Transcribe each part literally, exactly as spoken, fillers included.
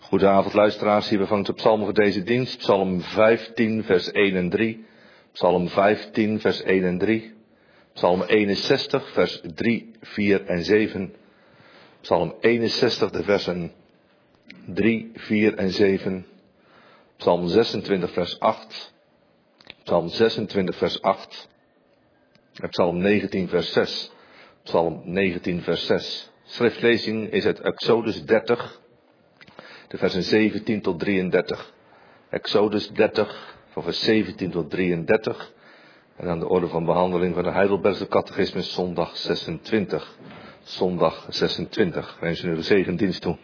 Goedenavond luisteraars, hier bevangt de psalmen voor deze dienst. Psalm vijftien vers één en drie. Psalm vijftien vers één en drie. Psalm eenenzestig vers drie, vier en zeven. Psalm eenenzestig de versen drie, vier en zeven. Psalm zesentwintig vers acht. Psalm zesentwintig vers acht. En Psalm negentien vers zes. Psalm negentien vers zes. Schriftlezing is uit Exodus dertig. De versen zeventien tot drieëndertig. Exodus dertig, van vers zeventien tot drieëndertig. En aan de orde van behandeling van de Heidelbergse Catechismus zondag zesentwintig. Zondag zesentwintig. Ik wens u een gezegend dienst toe.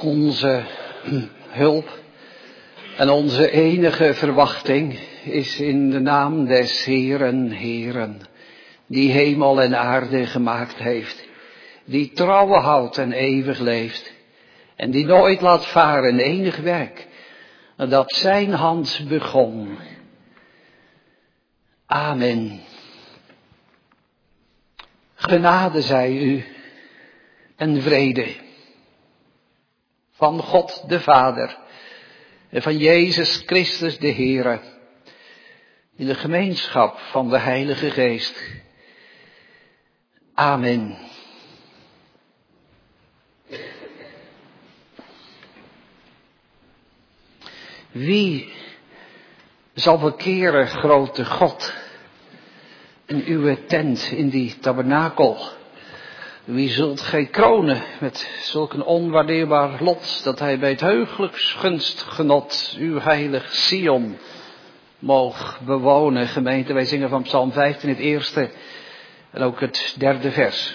Onze hulp en onze enige verwachting is in de naam des Heeren, Heeren, die hemel en aarde gemaakt heeft, die trouw houdt en eeuwig leeft, en die nooit laat varen enig werk, dat zijn hand begon. Amen. Genade zij u en vrede van God de Vader en van Jezus Christus de Heere, in de gemeenschap van de Heilige Geest. Amen. Wie zal bekeren, grote God, in uw tent, in die tabernakel? Wie zult gij kronen met zulk een onwaardeerbaar lot, dat hij bij het heugelijks gunstgenot uw heilig Sion moog bewonen? Gemeente, wij zingen van Psalm vijftien het eerste en ook het derde vers.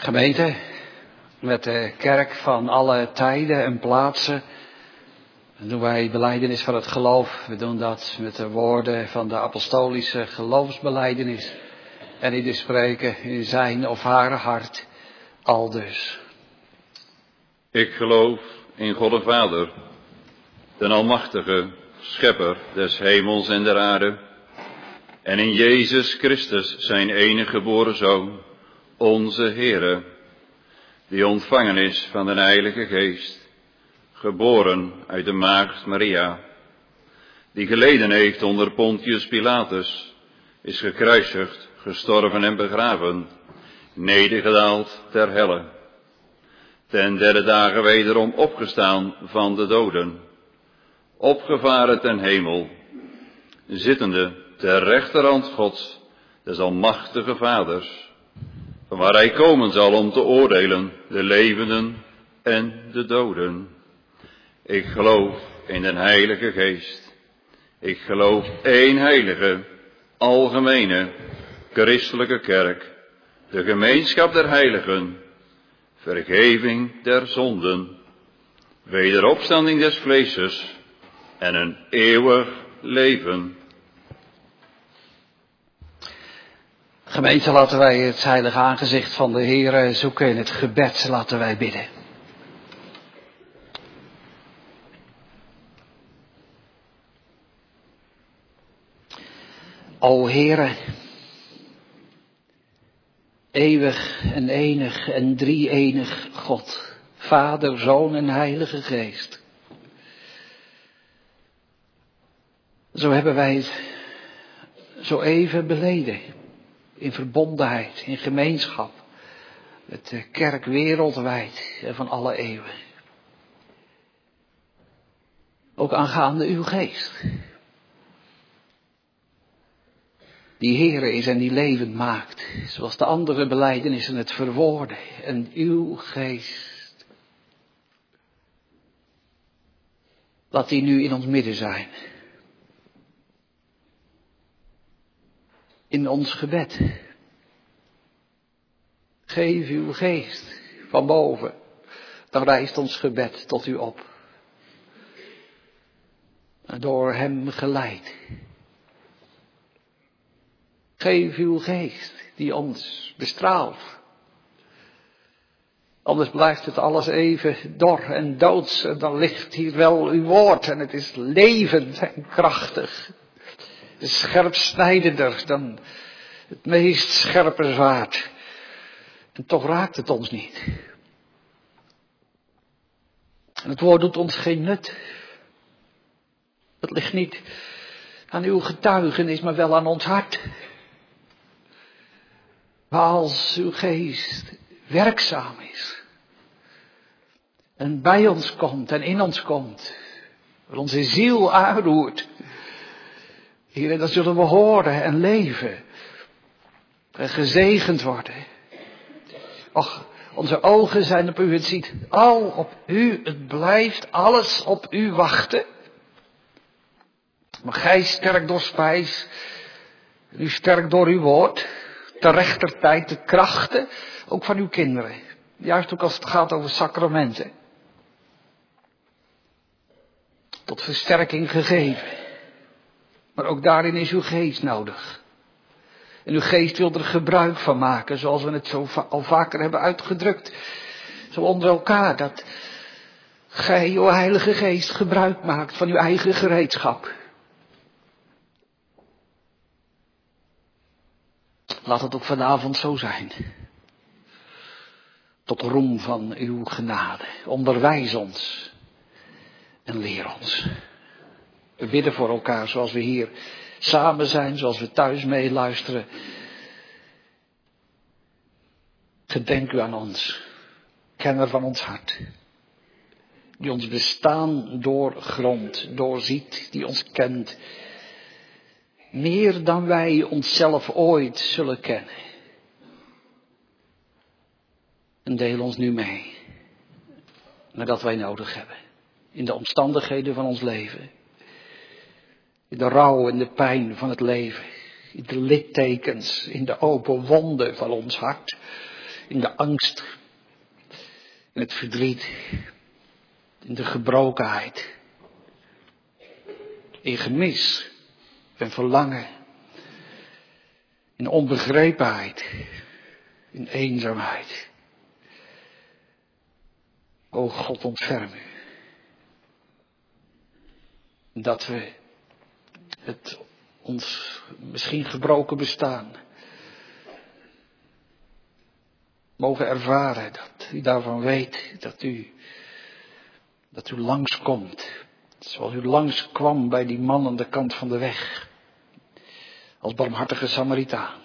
Gemeente, met de kerk van alle tijden en plaatsen doen wij belijdenis van het geloof. We doen dat met de woorden van de apostolische geloofsbelijdenis. En ieder spreken in zijn of haar hart aldus. Ik geloof in God de Vader, den Almachtige, Schepper des hemels en der aarde, en in Jezus Christus, zijn enige geboren Zoon, onze Heere, die ontvangen is van de Heilige Geest, geboren uit de maagd Maria, die geleden heeft onder Pontius Pilatus, is gekruisigd, gestorven en begraven, nedergedaald ter helle, ten derde dagen wederom opgestaan van de doden, opgevaren ten hemel, zittende ter rechterhand Gods, des almachtige Vaders, van waar hij komen zal om te oordelen de levenden en de doden. Ik geloof in den Heilige Geest. Ik geloof één heilige, algemene, christelijke kerk, de gemeenschap der heiligen, vergeving der zonden, wederopstanding des vleeses en een eeuwig leven. Gemeente, laten wij het heilige aangezicht van de Heere zoeken in het gebed. Laten wij bidden. O Heere, eeuwig en enig en drie-enig God, Vader, Zoon en Heilige Geest. Zo hebben wij het zo even beleden, in verbondenheid, in gemeenschap, met de kerk wereldwijd en van alle eeuwen. Ook aangaande uw Geest, die Heere is en die levend maakt, zoals de andere belijdenissen het verwoorden. En uw Geest, laat die nu in ons midden zijn. In ons gebed. Geef uw Geest van boven, dan rijst ons gebed tot u op. En door hem geleid. Geef uw Geest die ons bestraalt. Anders blijft het alles even dor en doods. En dan ligt hier wel uw woord en het is levend en krachtig. Het is scherpsnijdender dan het meest scherpe zwaard. En toch raakt het ons niet. En het woord doet ons geen nut. Het ligt niet aan uw getuigenis, maar wel aan ons hart. Maar als uw Geest werkzaam is en bij ons komt en in ons komt, wat onze ziel aanroert, Heer, dan zullen we horen en leven en gezegend worden. Och, onze ogen zijn op u, het ziet al op u, het blijft alles op u wachten. Maar gij sterk door spijs, u sterk door uw woord, ter rechter tijd de krachten, ook van uw kinderen. Juist ook als het gaat over sacramenten. Tot versterking gegeven. Maar ook daarin is uw Geest nodig. En uw Geest wil er gebruik van maken, zoals we het zo va- al vaker hebben uitgedrukt. Zo onder elkaar, dat gij, o Heilige Geest, gebruik maakt van uw eigen gereedschap. Laat het ook vanavond zo zijn. Tot roem van uw genade. Onderwijs ons en leer ons. We bidden voor elkaar zoals we hier samen zijn, zoals we thuis meeluisteren. Gedenk u aan ons, kenner van ons hart. Die ons bestaan doorgrondt, doorziet, die ons kent. Meer dan wij onszelf ooit zullen kennen. En deel ons nu mee. Naar dat wij nodig hebben. In de omstandigheden van ons leven. In de rouw en de pijn van het leven. In de littekens, in de open wonden van ons hart. in de angst, in het verdriet, in de gebrokenheid, in gemis en verlangen, in onbegrepenheid, in eenzaamheid. O God, ontferm u. Dat we het ons misschien gebroken bestaan mogen ervaren, dat u daarvan weet, dat u, dat u langskomt, zoals u langskwam bij die man aan de kant van de weg, als barmhartige Samaritaan.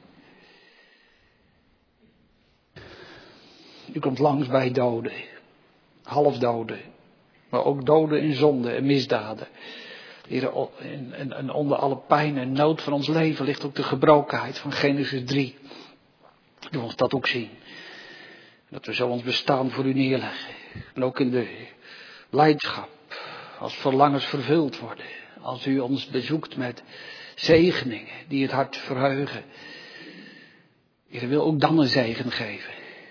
U komt langs bij doden, halfdoden, maar ook doden in zonde en misdaden. Heer, en, en, en onder alle pijn en nood van ons leven ligt ook de gebrokenheid van Genesis drie. Doe ons dat ook zien. Dat we zo ons bestaan voor u neerleggen. En ook in de blijdschap, als verlangens vervuld worden. Als u ons bezoekt met zegeningen die het hart verheugen. Heer, wil ook dan een zegen geven.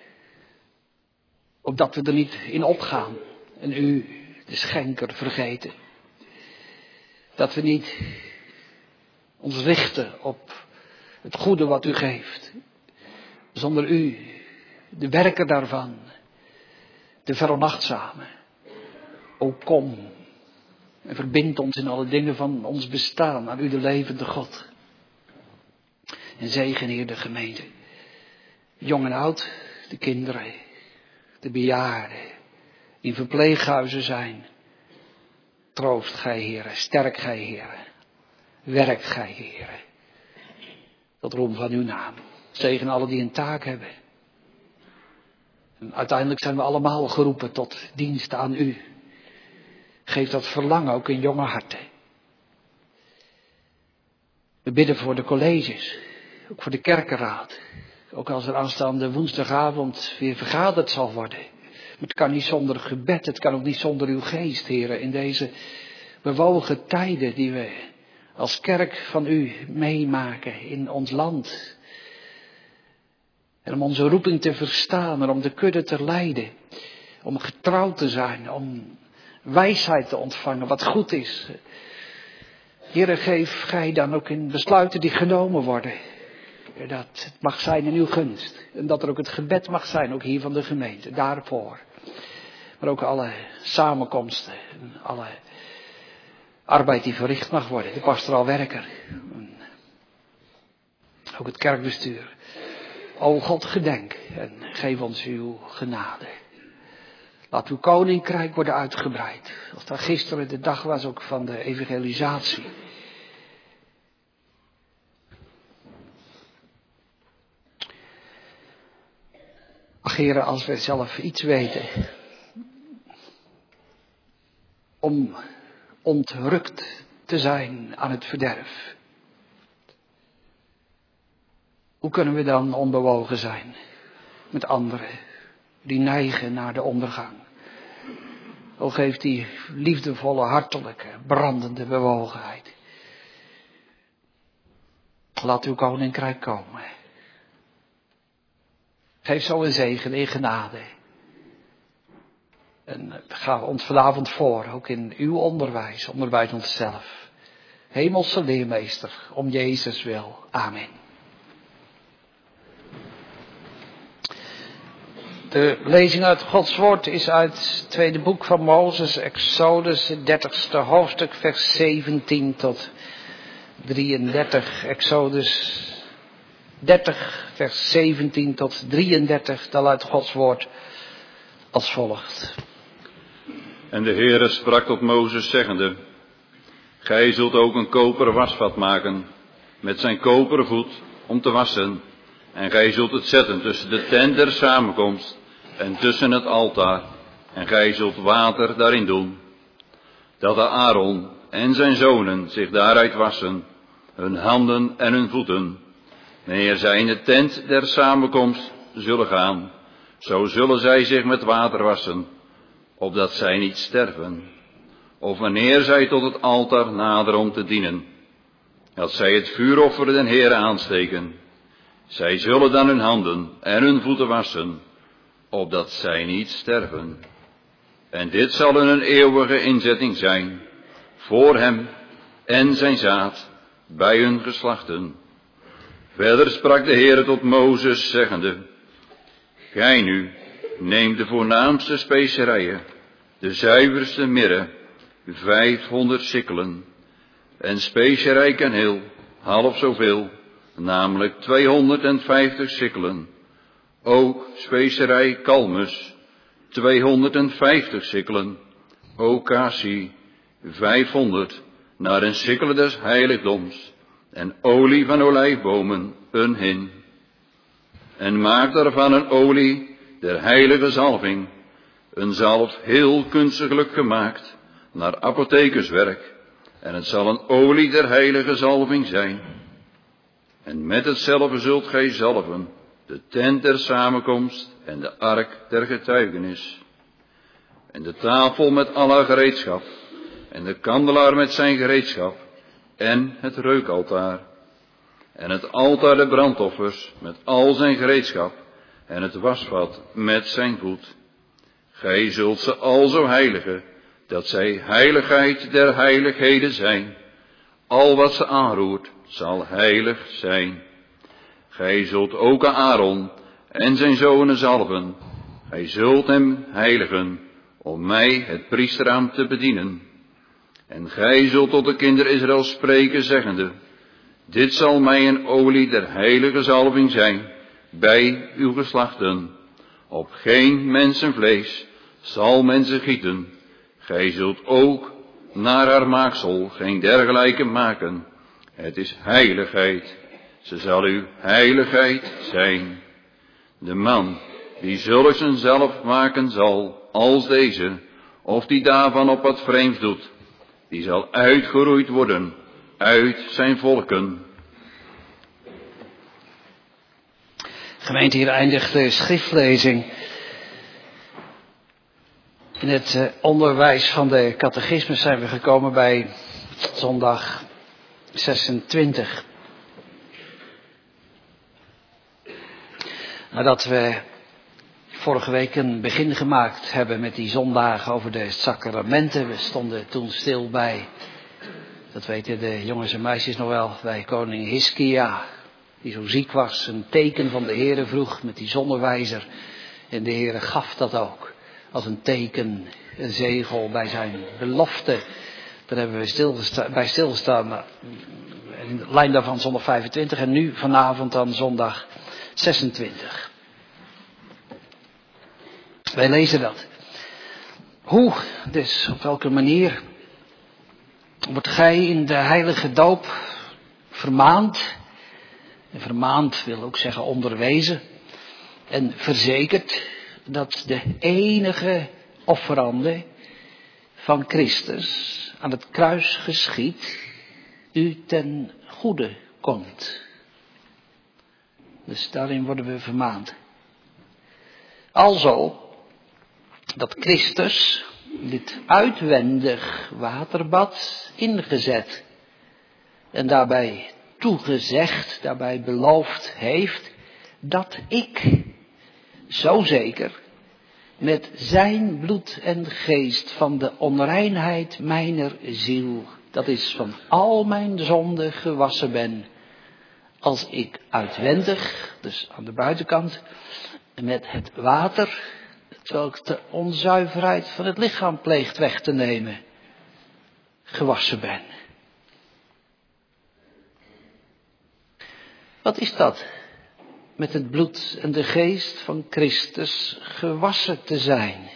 Opdat we er niet in opgaan en u, de schenker, vergeten. Dat we niet ons richten op het goede wat u geeft. Zonder u, de werker daarvan, de veronachtzame. O kom en verbind ons in alle dingen van ons bestaan aan u, de levende God. En zegen, Heer, de gemeente. Jong en oud, de kinderen, de bejaarden, die in verpleeghuizen zijn. Troost gij, Heere, sterk gij, Heere, werk gij, Heere, tot roem van uw naam. Zegen alle die een taak hebben. En uiteindelijk zijn we allemaal geroepen tot dienst aan u. Geef dat verlangen ook in jonge harten. We bidden voor de colleges, ook voor de kerkenraad. Ook als er aanstaande woensdagavond weer vergaderd zal worden. Het kan niet zonder gebed, het kan ook niet zonder uw geest, Heere, in deze bewogen tijden die we als kerk van u meemaken in ons land. En om onze roeping te verstaan en om de kudde te leiden, om getrouw te zijn, om wijsheid te ontvangen, wat goed is. Heere, geef gij dan ook in besluiten die genomen worden, dat het mag zijn in uw gunst. En dat er ook het gebed mag zijn, ook hier van de gemeente, daarvoor. Maar ook alle samenkomsten, en alle arbeid die verricht mag worden, de pastoraal werker. Ook het kerkbestuur. O God, gedenk en geef ons uw genade. Laat uw koninkrijk worden uitgebreid. Als dat gisteren de dag was ook van de evangelisatie. Ach, Heere, als we zelf iets weten om ontrukt te zijn aan het verderf. Hoe kunnen we dan onbewogen zijn met anderen die neigen naar de ondergang? O, geef die liefdevolle, hartelijke, brandende bewogenheid. Laat uw koninkrijk komen. Geef zo een zegen in genade. En ga ons vanavond voor, ook in uw onderwijs, onderwijs onszelf. Hemelse leermeester, om Jezus wil. Amen. De lezing uit Gods woord is uit het tweede boek van Mozes, Exodus, het dertigste hoofdstuk, vers zeventien tot drieëndertig. Exodus dertig, vers zeventien tot drieëndertig, dan luidt Gods woord als volgt. En de Heere sprak tot Mozes zeggende: Gij zult ook een koperen wasvat maken, met zijn koperen voet, om te wassen. En gij zult het zetten tussen de tent der samenkomst en tussen het altaar. En gij zult water daarin doen. Dat de Aaron en zijn zonen zich daaruit wassen, hun handen en hun voeten. Wanneer zij in de tent der samenkomst zullen gaan, zo zullen zij zich met water wassen, opdat zij niet sterven. Of wanneer zij tot het altaar naderen om te dienen, dat zij het vuuroffer den Heere aansteken. Zij zullen dan hun handen en hun voeten wassen, opdat zij niet sterven. En dit zal hun een eeuwige inzetting zijn, voor hem en zijn zaad, bij hun geslachten. Verder sprak de Heere tot Mozes, zeggende: Gij nu neemt de voornaamste specerijen, de zuiverste mirre, vijfhonderd sikkelen, en specerij kaneel, half zoveel, namelijk tweehonderdvijftig sikkelen. Ook specerij kalmus, tweehonderdvijftig sikkelen. Ook cassie, vijfhonderd, naar een sikkel des heiligdoms. En olie van olijfbomen, een hin. En maak daarvan een olie der heilige zalving, een zalf heel kunstiglijk gemaakt, naar apothekerswerk. En het zal een olie der heilige zalving zijn. En met hetzelfde zult gij zalven de tent der samenkomst en de ark der getuigenis. En de tafel met al haar gereedschap, en de kandelaar met zijn gereedschap, en het reukaltaar. En het altaar der brandoffers met al zijn gereedschap, en het wasvat met zijn voet. Gij zult ze alzo heiligen, dat zij heiligheid der heiligheden zijn. Al wat ze aanroert, zal heilig zijn. Gij zult ook Aaron en zijn zonen zalven. Gij zult hem heiligen, om mij het priesterambt te bedienen. En gij zult tot de kinderen Israël spreken, zeggende: Dit zal mij een olie der heilige zalving zijn, bij uw geslachten. Op geen mensenvlees zal men ze gieten. Gij zult ook naar haar maaksel geen dergelijke maken. Het is heiligheid. Ze zal uw heiligheid zijn. De man die zulks een zelf maken zal, als deze, of die daarvan op wat vreemds doet, die zal uitgeroeid worden uit zijn volken. Gemeente, hier eindigt de schriftlezing. In het uh, onderwijs van de catechismus zijn we gekomen bij zondag zesentwintig. Nadat we vorige week een begin gemaakt hebben met die zondagen over de sacramenten. We stonden toen stil bij, dat weten de jongens en meisjes nog wel, bij koning Hiskia, die zo ziek was, een teken van de Heere vroeg met die zonnewijzer. En de Heere gaf dat ook als een teken, een zegel bij zijn belofte. Daar hebben we stilgesta- bij stilgestaan. In de lijn daarvan zondag vijfentwintig en nu vanavond dan zondag zesentwintig. Wij lezen dat. Hoe, dus op welke manier wordt gij in de heilige doop vermaand? En vermaand wil ook zeggen onderwezen. En verzekerd dat de enige offerande van Christus aan het kruis geschied u ten goede komt. Dus daarin worden we vermaand. Alzo dat Christus dit uitwendig waterbad ingezet en daarbij toegezegd, daarbij beloofd heeft dat ik zo zeker met zijn bloed en geest van de onreinheid mijner ziel, dat is van al mijn zonden gewassen ben, als ik uitwendig, dus aan de buitenkant, met het water, terwijl de onzuiverheid van het lichaam pleegt weg te nemen, gewassen ben. Wat is dat? Met het bloed en de geest van Christus gewassen te zijn.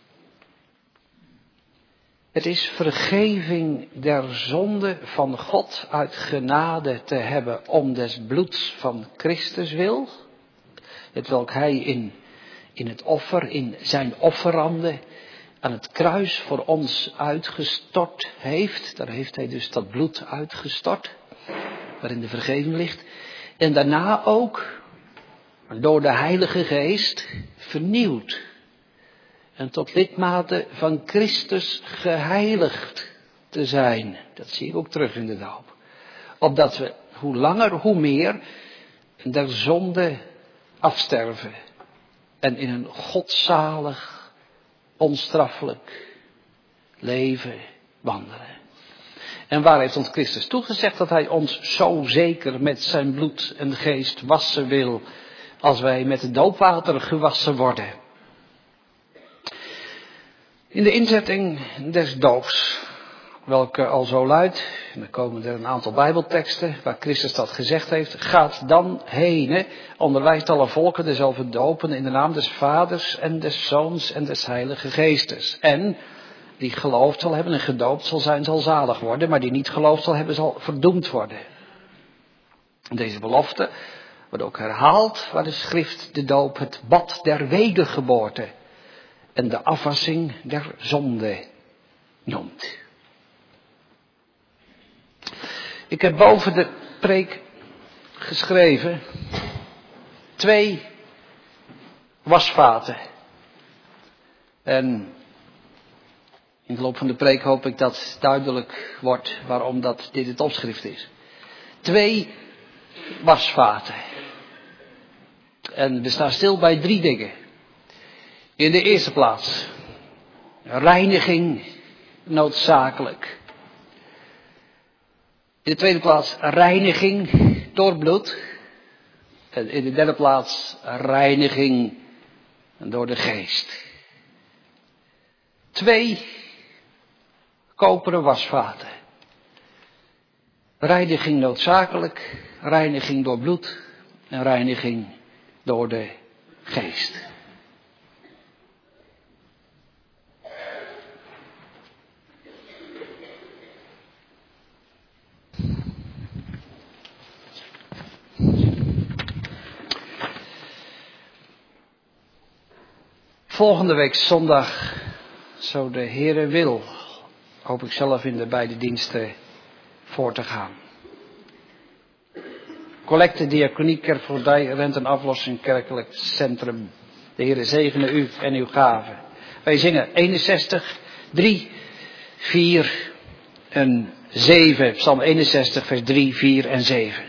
Het is vergeving der zonde van God uit genade te hebben om des bloeds van Christus wil. Hetwelk hij in, in het offer, in zijn offerande aan het kruis voor ons uitgestort heeft. Daar heeft hij dus dat bloed uitgestort, waarin de vergeving ligt. En daarna ook door de Heilige Geest vernieuwd. En tot lidmate van Christus geheiligd te zijn. Dat zie ik ook terug in de doop. Opdat we hoe langer hoe meer der zonde afsterven en in een godzalig, onstraffelijk leven wandelen. En waar heeft ons Christus toegezegd dat hij ons zo zeker met zijn bloed en geest wassen wil, als wij met het doopwater gewassen worden? In de inzetting des doops, welke al zo luidt, en dan komen er een aantal bijbelteksten waar Christus dat gezegd heeft, gaat dan heen, onderwijst alle volken dezelfde dopen in de naam des Vaders en des Zoons en des Heilige Geestes. En die geloofd zal hebben en gedoopt zal zijn, zal zalig worden, maar die niet geloofd zal hebben, zal verdoemd worden. Deze belofte wordt ook herhaald waar de schrift de doop het bad der wedergeboorte en de afwassing der zonde noemt. Ik heb boven de preek geschreven twee wasvaten. En in de loop van de preek hoop ik dat duidelijk wordt waarom dat dit het opschrift is. Twee wasvaten. En we staan stil bij drie dingen. In de eerste plaats, reiniging noodzakelijk. In de tweede plaats, reiniging door bloed. En in de derde plaats, reiniging door de geest. Twee koperen wasvaten. Reiniging noodzakelijk, reiniging door bloed en reiniging door de geest. Volgende week zondag, zo de Heere wil, hoop ik zelf in de beide diensten voor te gaan. Collecte, diaconie, kerkvoogdij, rent en aflossing, kerkelijk centrum. De Heere zegene u en uw gaven. Wij zingen eenenzestig, drie, vier en zeven. Psalm eenenzestig, vers drie, vier en zeven.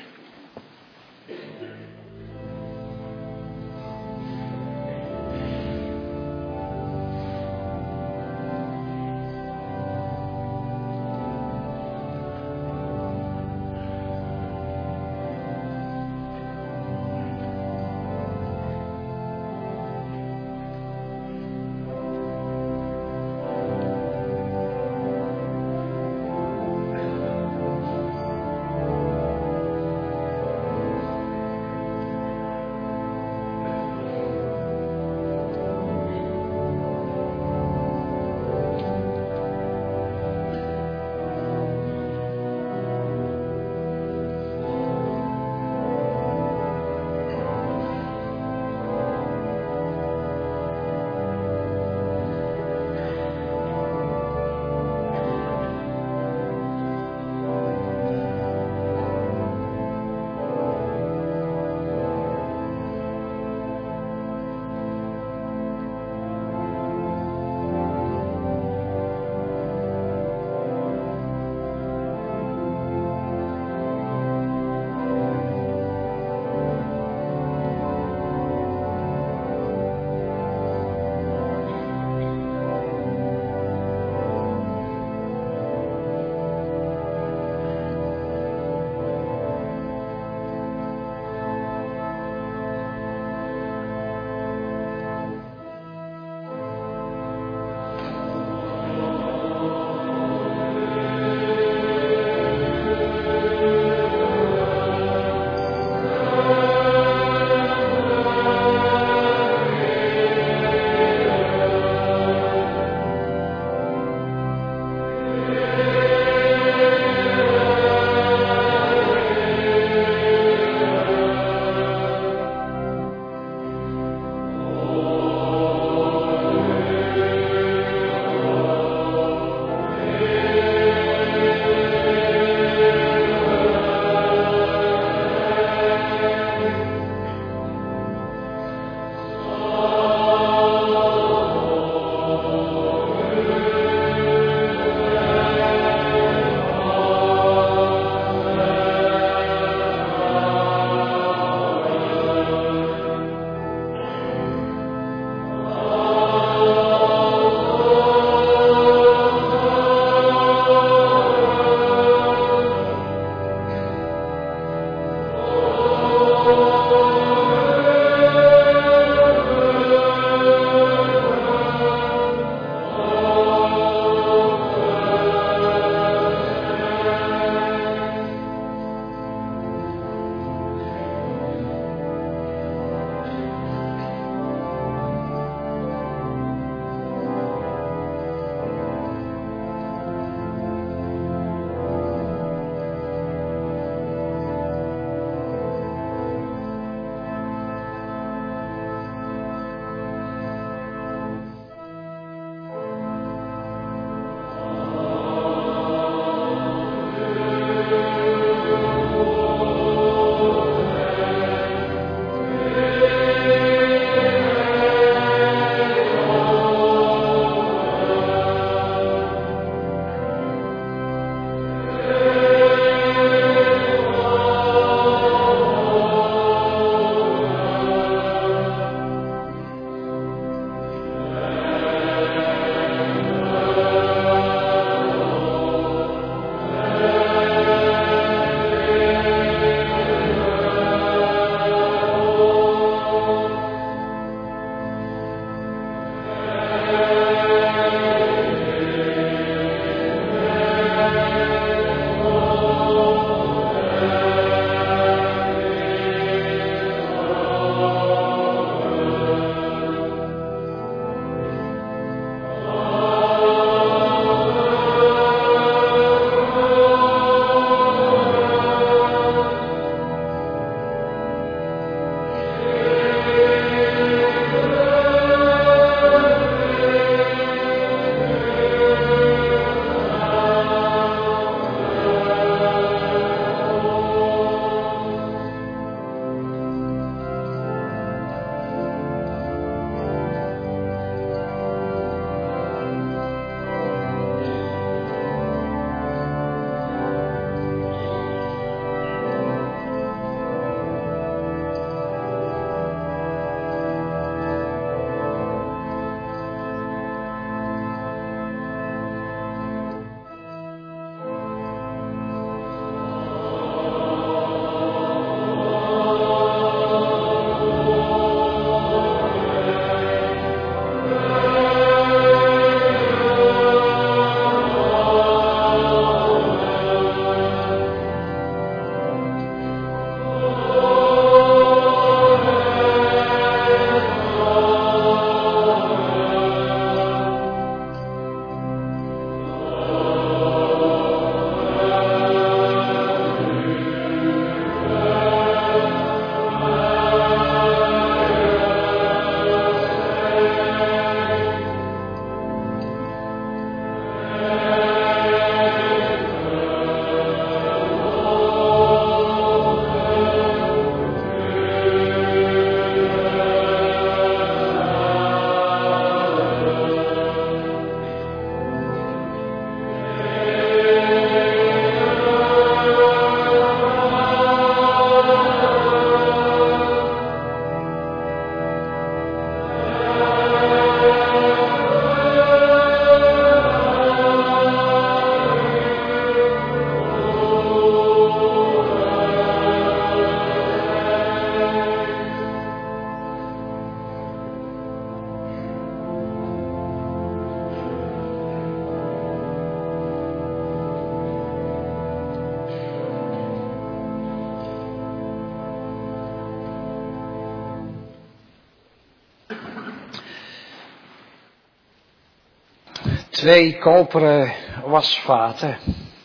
twee koperen wasvaten.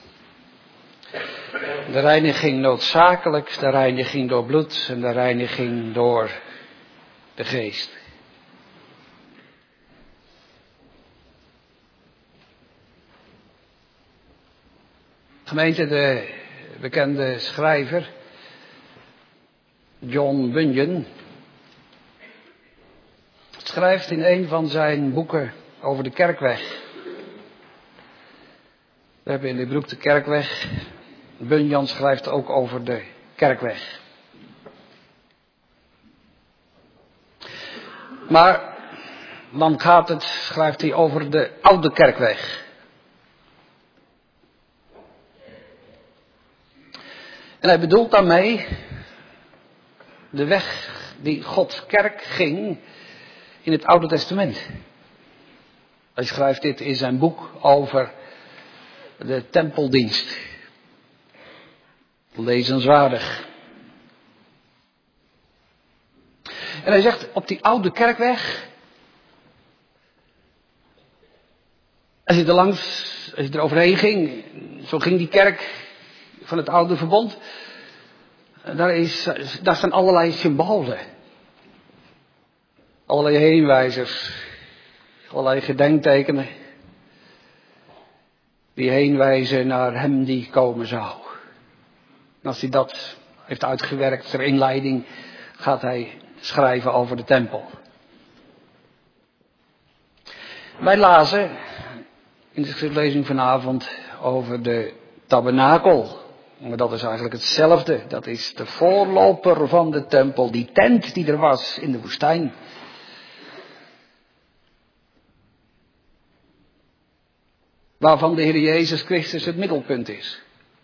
De reiniging noodzakelijk, de reiniging door bloed en de reiniging door de geest. Gemeente, de bekende schrijver John Bunyan schrijft in een van zijn boeken over de kerkweg. We hebben in de broek de kerkweg. Bunyan schrijft ook over de kerkweg. Maar dan gaat het, schrijft hij over de oude kerkweg. En hij bedoelt daarmee de weg die Gods kerk ging in het Oude Testament. Hij schrijft dit in zijn boek over de tempeldienst. Lezenswaardig. En hij zegt, op die oude kerkweg, als je er langs, als je er overheen ging, zo ging die kerk van het oude verbond, daar, is, daar staan allerlei symbolen. Allerlei heenwijzers, allerlei gedenktekenen, die heenwijzen naar hem die komen zou. En als hij dat heeft uitgewerkt ter inleiding, gaat hij schrijven over de tempel. Wij lazen in de schriftlezing vanavond over de tabernakel. Maar dat is eigenlijk hetzelfde. Dat is de voorloper van de tempel. Die tent die er was in de woestijn. Waarvan de Heer Jezus Christus het middelpunt is.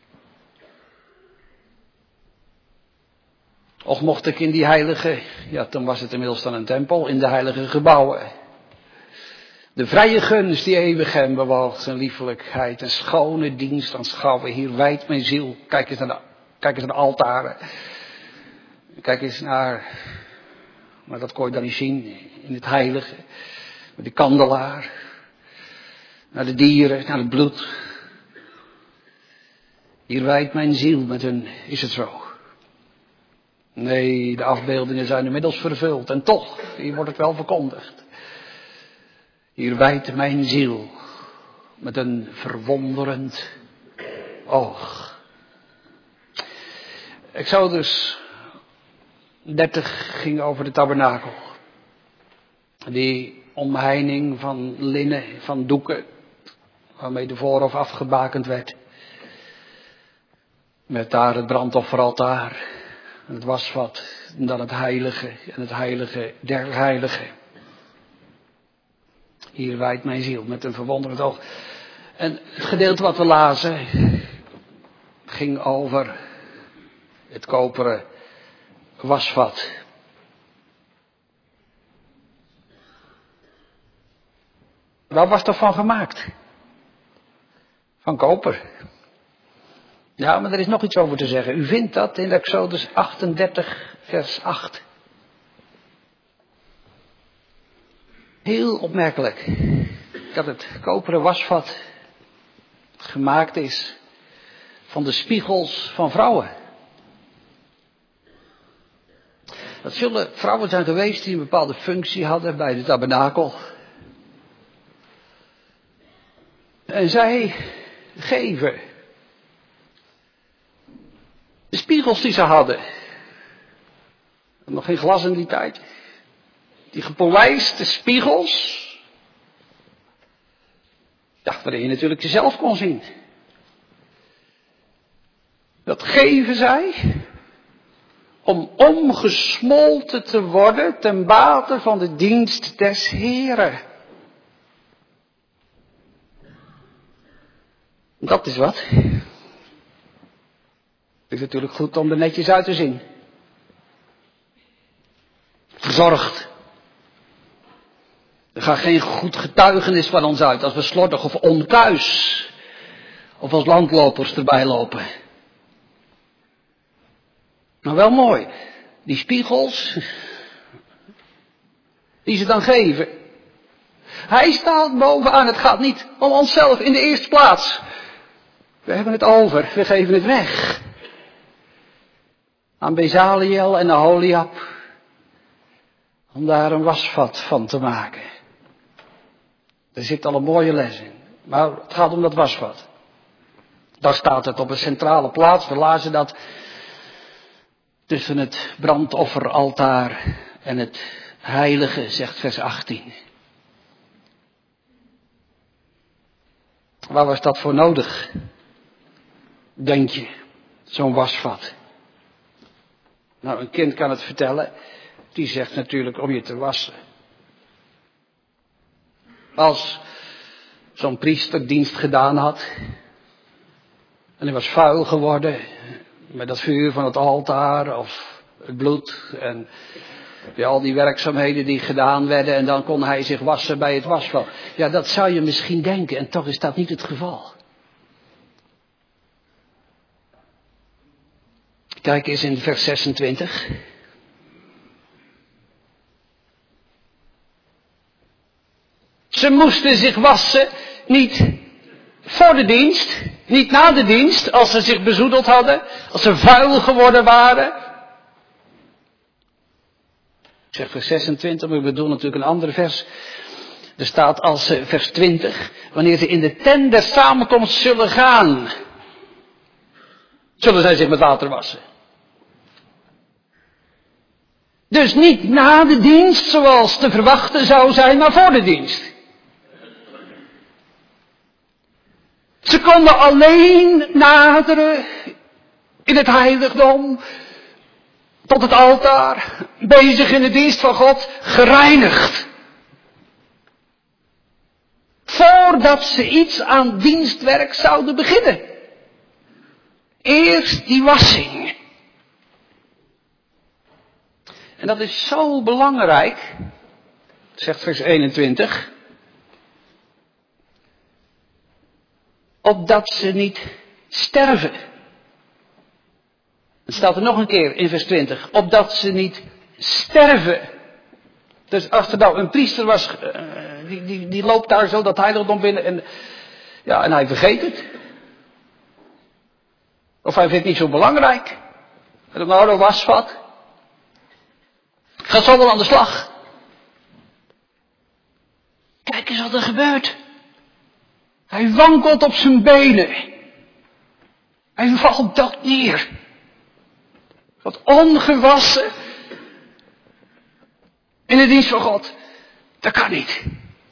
Och mocht ik in die heilige, ja toen was het inmiddels dan een tempel, in de heilige gebouwen. De vrije gunst die eeuwig hem bewoog, zijn liefelijkheid, een schone dienst aanschouwen. Hier wijdt mijn ziel. Kijk eens naar de, kijk eens naar de altaren. Kijk eens naar, maar dat kon je dan niet zien, in het heilige. Met de kandelaar. Naar de dieren, naar het bloed. Hier wijdt mijn ziel met hun, is het zo. Nee, de afbeeldingen zijn inmiddels vervuld. En toch, hier wordt het wel verkondigd. Hier wijdt mijn ziel met een verwonderend oog. Exodus dertig ging over de tabernakel. Die omheining van linnen, van doeken, waarmee de voorhof afgebakend werd. Met daar het brandofferaltaar, en het wasvat, en dan het heilige, en het heilige der heiligen. Hier wijdt mijn ziel met een verwonderend oog. En het gedeelte wat we lazen ging over het koperen wasvat. Waar was dat van gemaakt? Van koper. Ja, maar er is nog iets over te zeggen. U vindt dat in Exodus achtendertig, vers acht. Heel opmerkelijk. Dat het koperen wasvat gemaakt is van de spiegels van vrouwen. Dat zullen vrouwen zijn geweest die een bepaalde functie hadden bij de tabernakel. En zij geven de spiegels die ze hadden. Nog geen glas in die tijd. Die gepolijste spiegels. Ja, waarin je natuurlijk jezelf kon zien. Dat geven zij om omgesmolten te worden ten bate van de dienst des Heren. Dat is wat. Het is natuurlijk goed om er netjes uit te zien. Verzorgd. Er gaat geen goed getuigenis van ons uit als we slordig of onkuis of als landlopers erbij lopen. Maar wel mooi. Die spiegels die ze dan geven. Hij staat bovenaan. Het gaat niet om onszelf in de eerste plaats. We hebben het over. We geven het weg. Aan Bezaliel en Aholiab. Om daar een wasvat van te maken. Er zit al een mooie les in. Maar het gaat om dat wasvat. Daar staat het op een centrale plaats. We lazen dat tussen het brandofferaltaar en het heilige, zegt vers achttien. Waar was dat voor nodig? Denk je, zo'n wasvat? Nou, een kind kan het vertellen. Die zegt natuurlijk om je te wassen. Als zo'n priester dienst gedaan had. En hij was vuil geworden. Met dat vuur van het altaar of het bloed. En ja, al die werkzaamheden die gedaan werden. En dan kon hij zich wassen bij het wasvat. Ja, dat zou je misschien denken. En toch is dat niet het geval. Kijk eens in vers zesentwintig. Ze moesten zich wassen, niet voor de dienst, niet na de dienst, als ze zich bezoedeld hadden, als ze vuil geworden waren. Ik zeg vers zesentwintig, maar ik bedoel natuurlijk een ander vers. Er staat als uh, vers twintig, wanneer ze in de tent der samenkomst zullen gaan, zullen zij zich met water wassen. Dus niet na de dienst, zoals te verwachten zou zijn, maar voor de dienst. Ze konden alleen naderen in het heiligdom, tot het altaar, bezig in de dienst van God, gereinigd. Voordat ze iets aan dienstwerk zouden beginnen. Eerst die wassing. En dat is zo belangrijk, zegt vers eenentwintig. Opdat ze niet sterven. Het staat er nog een keer in vers twintig. Opdat ze niet sterven. Dus als er nou een priester was, uh, die, die, die loopt daar zo dat heiligdom binnen en, ja, en hij vergeet het. Of hij vindt het niet zo belangrijk. En dan nou, een wasvat. Gaat zo wel aan de slag. Kijk eens wat er gebeurt. Hij wankelt op zijn benen. Hij valt dood neer. Wat ongewassen. In de dienst van God. Dat kan niet.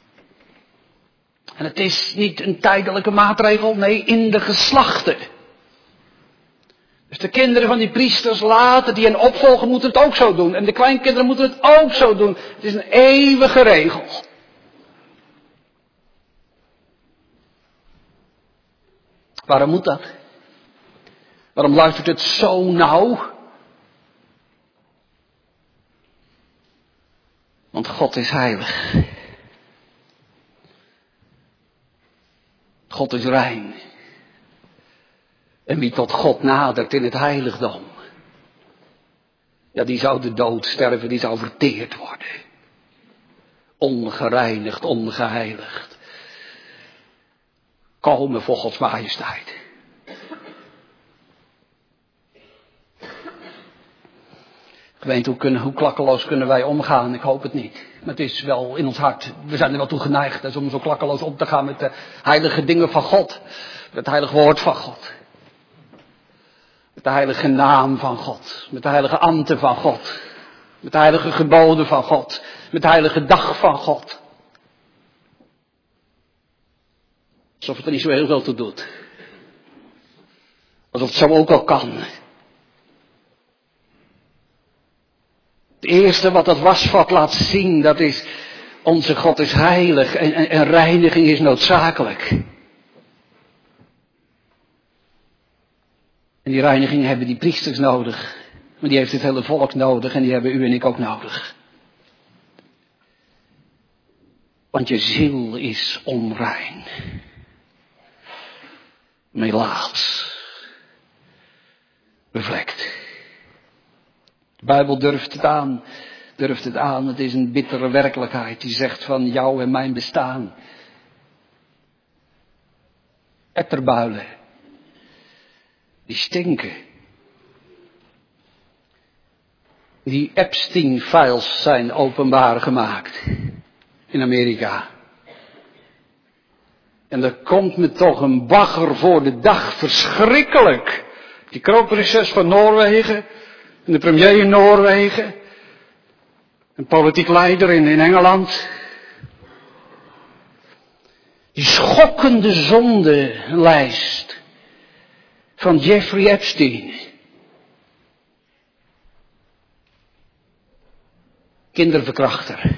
En het is niet een tijdelijke maatregel. Nee, in de geslachten. Dus de kinderen van die priesters later die hen opvolgen moeten het ook zo doen. En de kleinkinderen moeten het ook zo doen. Het is een eeuwige regel. Waarom moet dat? Waarom luistert het zo nauw? Want God is heilig. God is rein. En wie tot God nadert in het heiligdom, ja, die zou de dood sterven, die zou verteerd worden. Ongereinigd, ongeheiligd. Komen voor Gods majesteit. Gemeente, hoe, kunnen, hoe klakkeloos kunnen wij omgaan? Ik hoop het niet. Maar het is wel in ons hart. We zijn er wel toe geneigd dus om zo klakkeloos om te gaan met de heilige dingen van God. Met het heilige woord van God. Met de heilige naam van God. Met de heilige ambten van God. Met de heilige geboden van God. Met de heilige dag van God. Alsof het er niet zo heel veel toe doet. Alsof het zo ook al kan. Het eerste wat dat wasvat laat zien, dat is, onze God is heilig en, en, en reiniging is noodzakelijk. En die reiniging hebben die priesters nodig. Maar die heeft het hele volk nodig en die hebben u en ik ook nodig. Want je ziel is onrein. Melaats. Bevlekt. De Bijbel durft het aan. durft het aan. Het is een bittere werkelijkheid die zegt van jou en mijn bestaan. Etterbuilen. Die stinken. Die Epstein-files zijn openbaar gemaakt. In Amerika. En er komt me toch een bagger voor de dag. Verschrikkelijk. Die kroonprinses van Noorwegen. En de premier in Noorwegen. Een politiek leider in, in Engeland. Die schokkende zondenlijst van Jeffrey Epstein. Kinderverkrachter.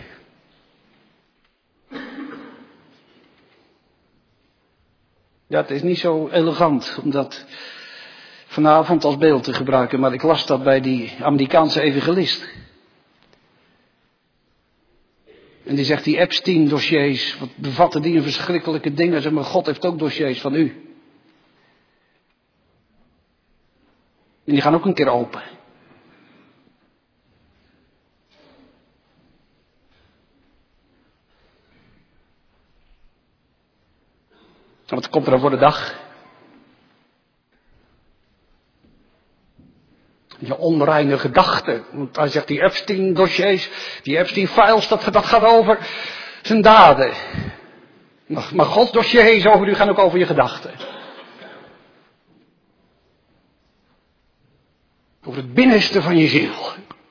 Ja, het is niet zo elegant om dat vanavond als beeld te gebruiken, maar ik las dat bij die Amerikaanse evangelist. En die zegt, die Epstein-dossiers, wat bevatten die een verschrikkelijke dingen? Zeg maar, God heeft ook dossiers van u. En die gaan ook een keer open. En wat komt er dan voor de dag? Je onreine gedachten. Want hij zegt, die Epstein-dossiers, die Epstein-files, dat, dat gaat over zijn daden. Maar, maar Gods dossiers over u gaan ook over je gedachten. Over het binnenste van je ziel.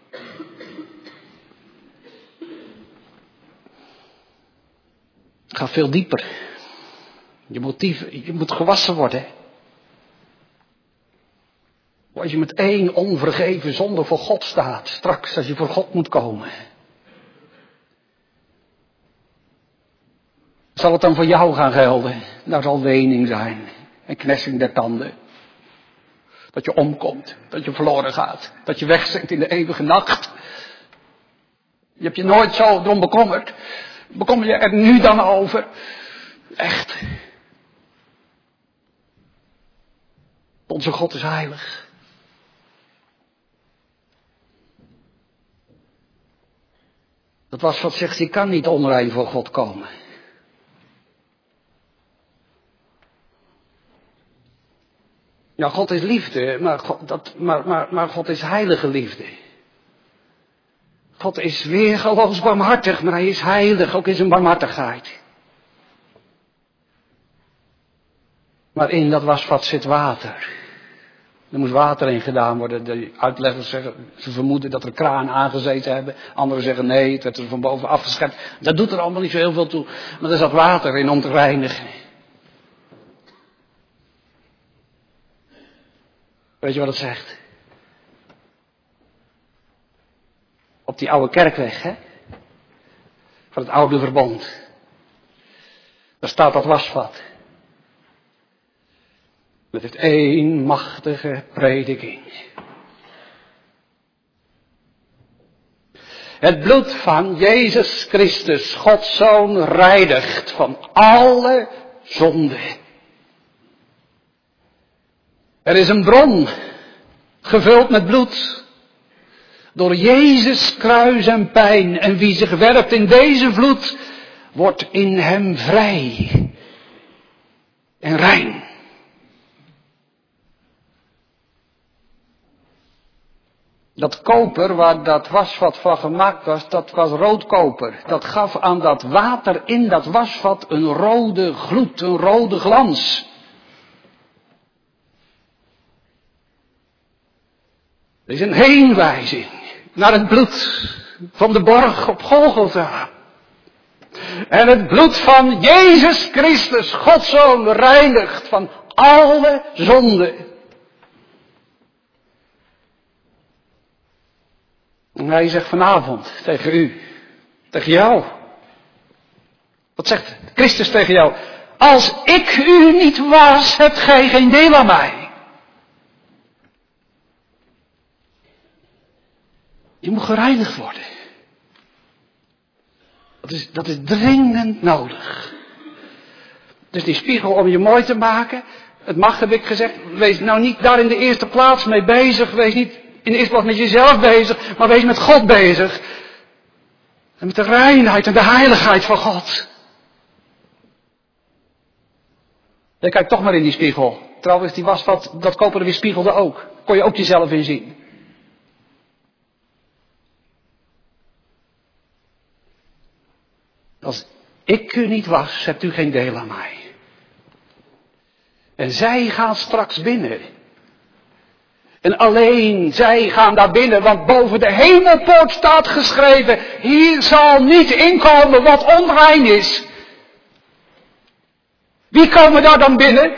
Het gaat veel dieper. Je motieven, je moet gewassen worden. Als je met één onvergeven zonde voor God staat, straks als je voor God moet komen. Zal het dan voor jou gaan gelden? Daar zal wening zijn en knessing der tanden. Dat je omkomt, dat je verloren gaat, dat je wegzinkt in de eeuwige nacht. Je hebt je nooit zo erom bekommerd. Bekommer je er nu dan over? Echt. Onze God is heilig. Dat was wat zegt, je kan niet onrein voor God komen. Ja, God is liefde, maar God, dat, maar, maar, maar God is heilige liefde. God is weergeloos barmhartig, maar hij is heilig, ook in zijn barmhartigheid. Maar in dat wasvat zit water. Er moet water in gedaan worden. De uitleggers zeggen, ze vermoeden dat er kraan aangezeten hebben. Anderen zeggen nee, het werd er van boven afgeschept. Dat doet er allemaal niet zo heel veel toe. Maar er zat water in om te reinigen. Weet je wat het zegt? Op die oude kerkweg, hè? Van het oude verbond. Daar staat dat wasvat. Met het één machtige prediking. Het bloed van Jezus Christus, Gods Zoon, reinigt van alle zonde. Er is een bron, gevuld met bloed. Door Jezus kruis en pijn. En wie zich werpt in deze vloed, wordt in hem vrij en rein. Dat koper waar dat wasvat van gemaakt was, dat was roodkoper. Dat gaf aan dat water in dat wasvat een rode gloed, een rode glans. Er is een heenwijzing naar het bloed van de borg op Golgotha. En het bloed van Jezus Christus, Gods Zoon, reinigt van alle zonde. En hij zegt vanavond tegen u, tegen jou. Wat zegt Christus tegen jou? Als ik u niet was, hebt gij geen deel aan mij. Je moet gereinigd worden. Dat is, dat is dringend nodig. Dus die spiegel om je mooi te maken. Het mag, heb ik gezegd. Wees nou niet daar in de eerste plaats mee bezig. Wees niet in de eerste plaats met jezelf bezig. Maar wees met God bezig. En met de reinheid en de heiligheid van God. Ja, kijk toch maar in die spiegel. Trouwens, die wasvat, dat koperen weerspiegelde ook. Kon je ook jezelf in zien. Als ik u niet was, hebt u geen deel aan mij. En zij gaan straks binnen. En alleen zij gaan daar binnen, want boven de hemelpoort staat geschreven, hier zal niet inkomen wat onrein is. Wie komen daar dan binnen?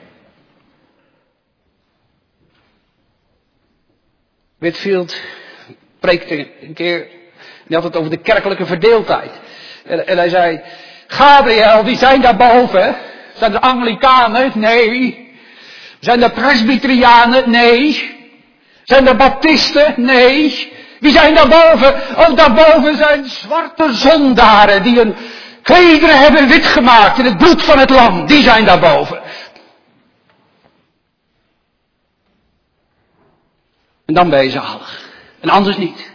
Whitfield preekte een keer, hij had het over de kerkelijke verdeeldheid. En, en hij zei, Gabriel, wie zijn daar boven? Zijn er Anglikanen? Nee. Zijn er Presbyterianen? Nee. Zijn er Baptisten? Nee. Wie zijn daar boven? Oh, daarboven zijn zwarte zondaren die hun klederen hebben wit gemaakt in het bloed van het lam. Die zijn daar boven. En dan ben je zalig. En anders niet.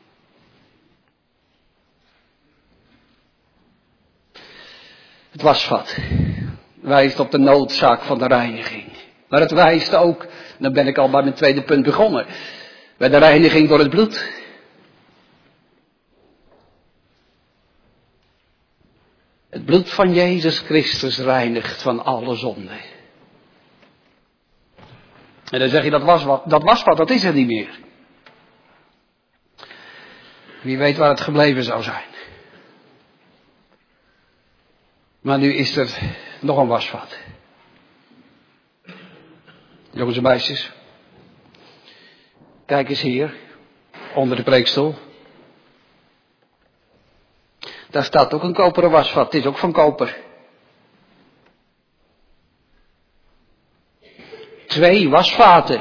Het wasvat wijst op de noodzaak van de reiniging. Maar het wijst ook, dan ben ik al bij mijn tweede punt begonnen, bij de reiniging door het bloed. Het bloed van Jezus Christus reinigt van alle zonden. En dan zeg je, dat was wat, dat was wat, dat is er niet meer. Wie weet waar het gebleven zou zijn. Maar nu is er nog een wasvat. Jongens en meisjes. Kijk eens hier. Onder de preekstoel. Daar staat ook een koperen wasvat. Het is ook van koper. Twee wasvaten.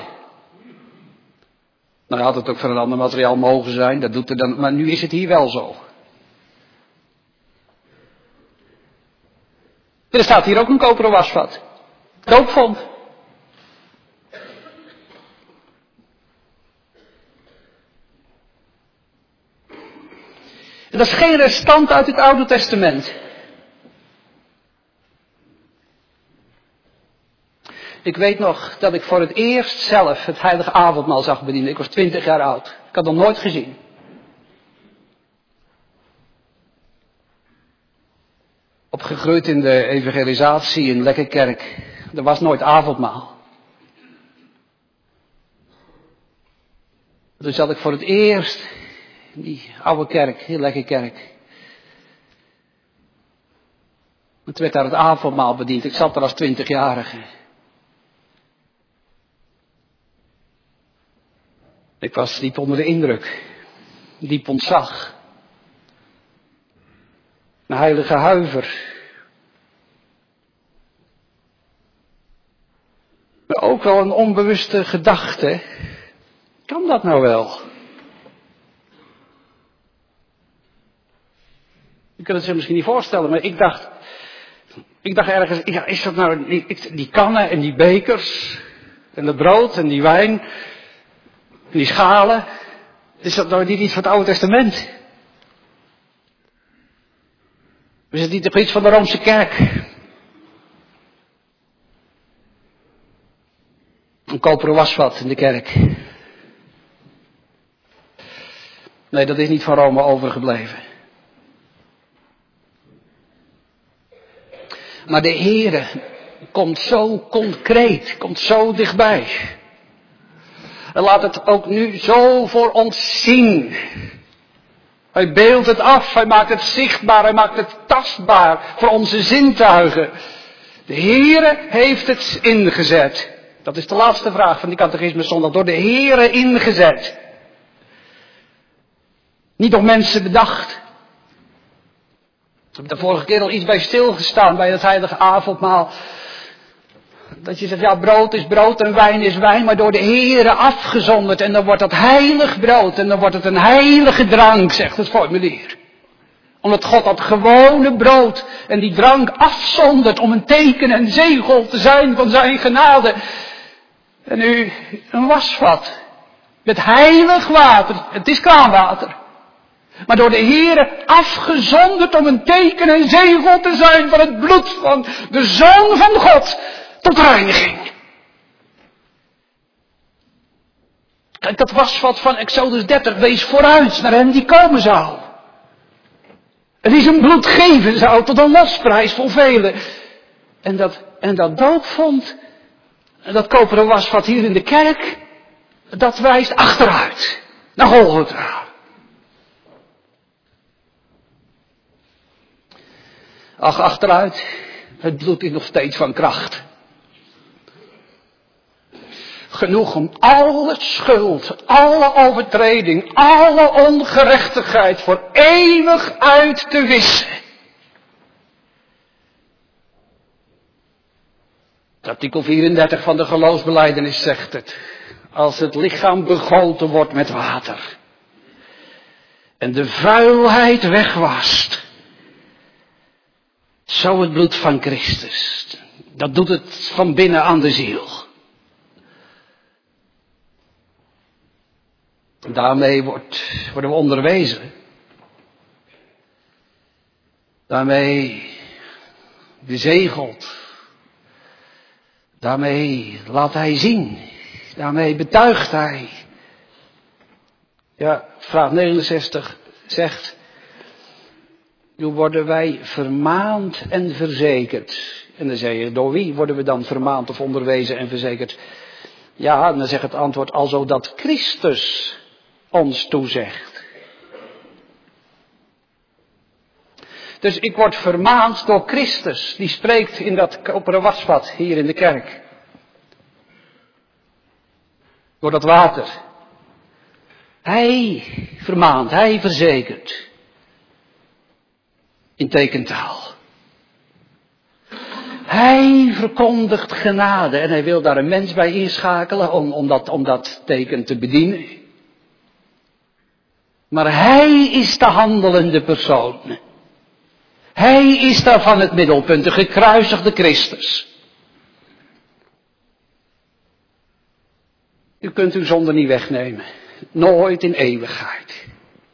Nou had het ook van een ander materiaal mogen zijn. Dat doet er dan, maar nu is het hier wel zo. Er staat hier ook een koperen wasvat. Doopvond. En dat is geen restant uit het Oude Testament. Ik weet nog dat ik voor het eerst zelf het heilige avondmaal zag bedienen. Ik was twintig jaar oud. Ik had dat nooit gezien. Opgegroeid in de evangelisatie in Lekkerkerk. Er was nooit avondmaal. Dus zat ik voor het eerst in die oude kerk, heel Lekkerkerk. Het werd daar het avondmaal bediend. Ik zat er als twintigjarige. Ik was diep onder de indruk. Diep ontzag. Een heilige huiver. Maar ook wel een onbewuste gedachte. Kan dat nou wel? Je kunt het zich misschien niet voorstellen, maar ik dacht... Ik dacht ergens, ja, is dat nou die, die kannen en die bekers... en dat brood en die wijn... en die schalen... Is dat nou niet iets van het Oude Testament? Is het niet toch iets van de Roomse kerk? Een koperen wasvat in de kerk. Nee, dat is niet van Rome overgebleven. Maar de Heere komt zo concreet, komt zo dichtbij. En laat het ook nu zo voor ons zien. Hij beeldt het af, hij maakt het zichtbaar, hij maakt het tastbaar voor onze zintuigen. De Heere heeft het ingezet. Dat is de laatste vraag van die catechisme zondag. Door de Heere ingezet. Niet door mensen bedacht. Ik heb de vorige keer al iets bij stilgestaan bij het heilige avondmaal. Dat je zegt, ja, brood is brood en wijn is wijn, maar door de Heere afgezonderd. En dan wordt dat heilig brood en dan wordt het een heilige drank, zegt het formulier. Omdat God dat gewone brood en die drank afzondert om een teken en zegel te zijn van zijn genade. En nu een wasvat met heilig water, het is kraanwater. maar door de Heere afgezonderd om een teken en zegel te zijn van het bloed van de Zoon van God tot reiniging. Kijk, dat was wat van Exodus dertig, wees vooruit naar hem die komen zou. Het is een bloed geven zou tot een losprijs voor velen. En dat, en dat doopvond, dat koperen wasvat hier in de kerk, dat wijst achteruit. Naar Golgotha. Ach, achteruit, het bloed is nog steeds van kracht. Genoeg om alle schuld, alle overtreding, alle ongerechtigheid voor eeuwig uit te wissen. Artikel vierendertig van de geloofsbelijdenis zegt het. Als het lichaam begoten wordt met water en de vuilheid wegwast, zo het bloed van Christus. Dat doet het van binnen aan de ziel. Daarmee wordt, worden we onderwezen. Daarmee bezegeld. Daarmee laat hij zien. Daarmee betuigt hij. Ja, vraag negenenzestig zegt. Nu worden wij vermaand en verzekerd. En dan zeg je, door wie worden we dan vermaand of onderwezen en verzekerd? Ja, dan zegt het antwoord, alzo dat Christus ons toezegt. Dus ik word vermaand door Christus. Die spreekt in dat koperen wasvat hier in de kerk. Door dat water. Hij vermaant, hij verzekert. In tekentaal. Hij verkondigt genade en hij wil daar een mens bij inschakelen om, om, dat, om dat teken te bedienen. Maar hij is de handelende persoon. Hij is daarvan het middelpunt, de gekruisigde Christus. U kunt uw zonde niet wegnemen. Nooit in eeuwigheid.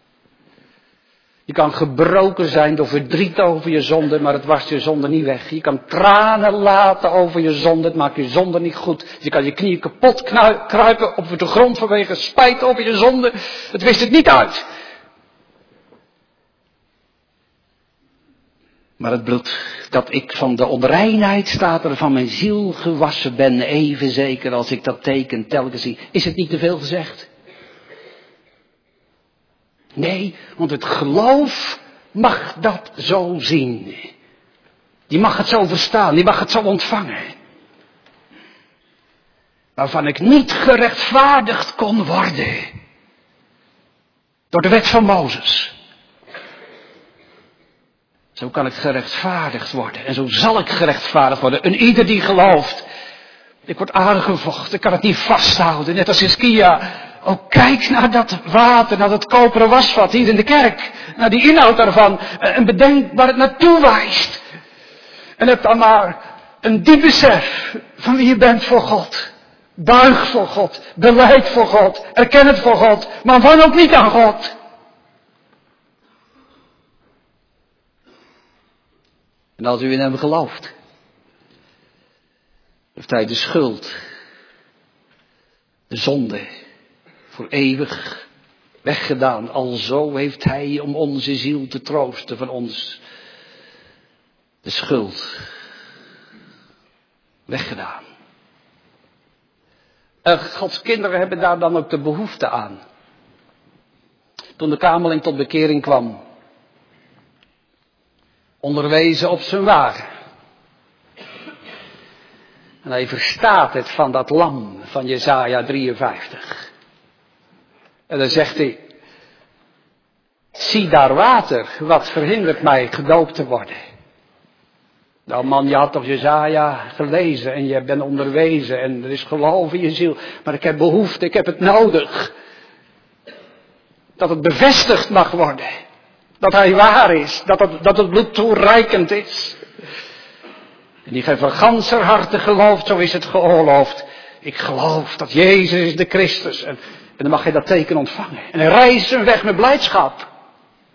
Je kan gebroken zijn door verdriet over je zonde, maar het wast je zonde niet weg. Je kan tranen laten over je zonde, het maakt je zonde niet goed. Je kan je knieën kapot kruipen op de grond vanwege spijt over je zonde. Het wist het niet uit. Maar het bloed dat ik van de onreinheid, staat er, van mijn ziel gewassen ben, even zeker als ik dat teken telkens zie. Is het niet te veel gezegd? Nee, want het geloof mag dat zo zien. Die mag het zo verstaan, die mag het zo ontvangen. Waarvan ik niet gerechtvaardigd kon worden. Door de wet van Mozes. Zo kan ik gerechtvaardigd worden. En zo zal ik gerechtvaardigd worden. En ieder die gelooft. Ik word aangevochten. Ik kan het niet vasthouden. Net als Hiskia. Oh, kijk naar dat water. Naar dat koperen wasvat hier in de kerk. Naar die inhoud daarvan. En bedenk waar het naartoe wijst. En heb dan maar een diep besef van wie je bent voor God. Buig voor God. Beleid voor God. Erken het voor God. Maar wan ook niet aan God. En als u in hem gelooft, heeft hij de schuld, de zonde, voor eeuwig weggedaan. Alzo heeft hij, om onze ziel te troosten, van ons de schuld weggedaan. En Gods kinderen hebben daar dan ook de behoefte aan. Toen de kameling tot bekering kwam, onderwezen op zijn wagen. En hij verstaat het van dat lam van Jesaja drieënvijftig. En dan zegt hij, zie daar water, wat verhindert mij gedoopt te worden. Nou man, je had toch Jesaja gelezen en je bent onderwezen en er is geloof in je ziel. Maar ik heb behoefte, ik heb het nodig. Dat het bevestigd mag worden. Dat hij waar is. Dat het, dat het bloed toereikend is. En die gij van ganser harte gelooft, zo is het geoorloofd. Ik geloof dat Jezus is de Christus. En, en dan mag hij dat teken ontvangen. En hij reist zijn weg met blijdschap.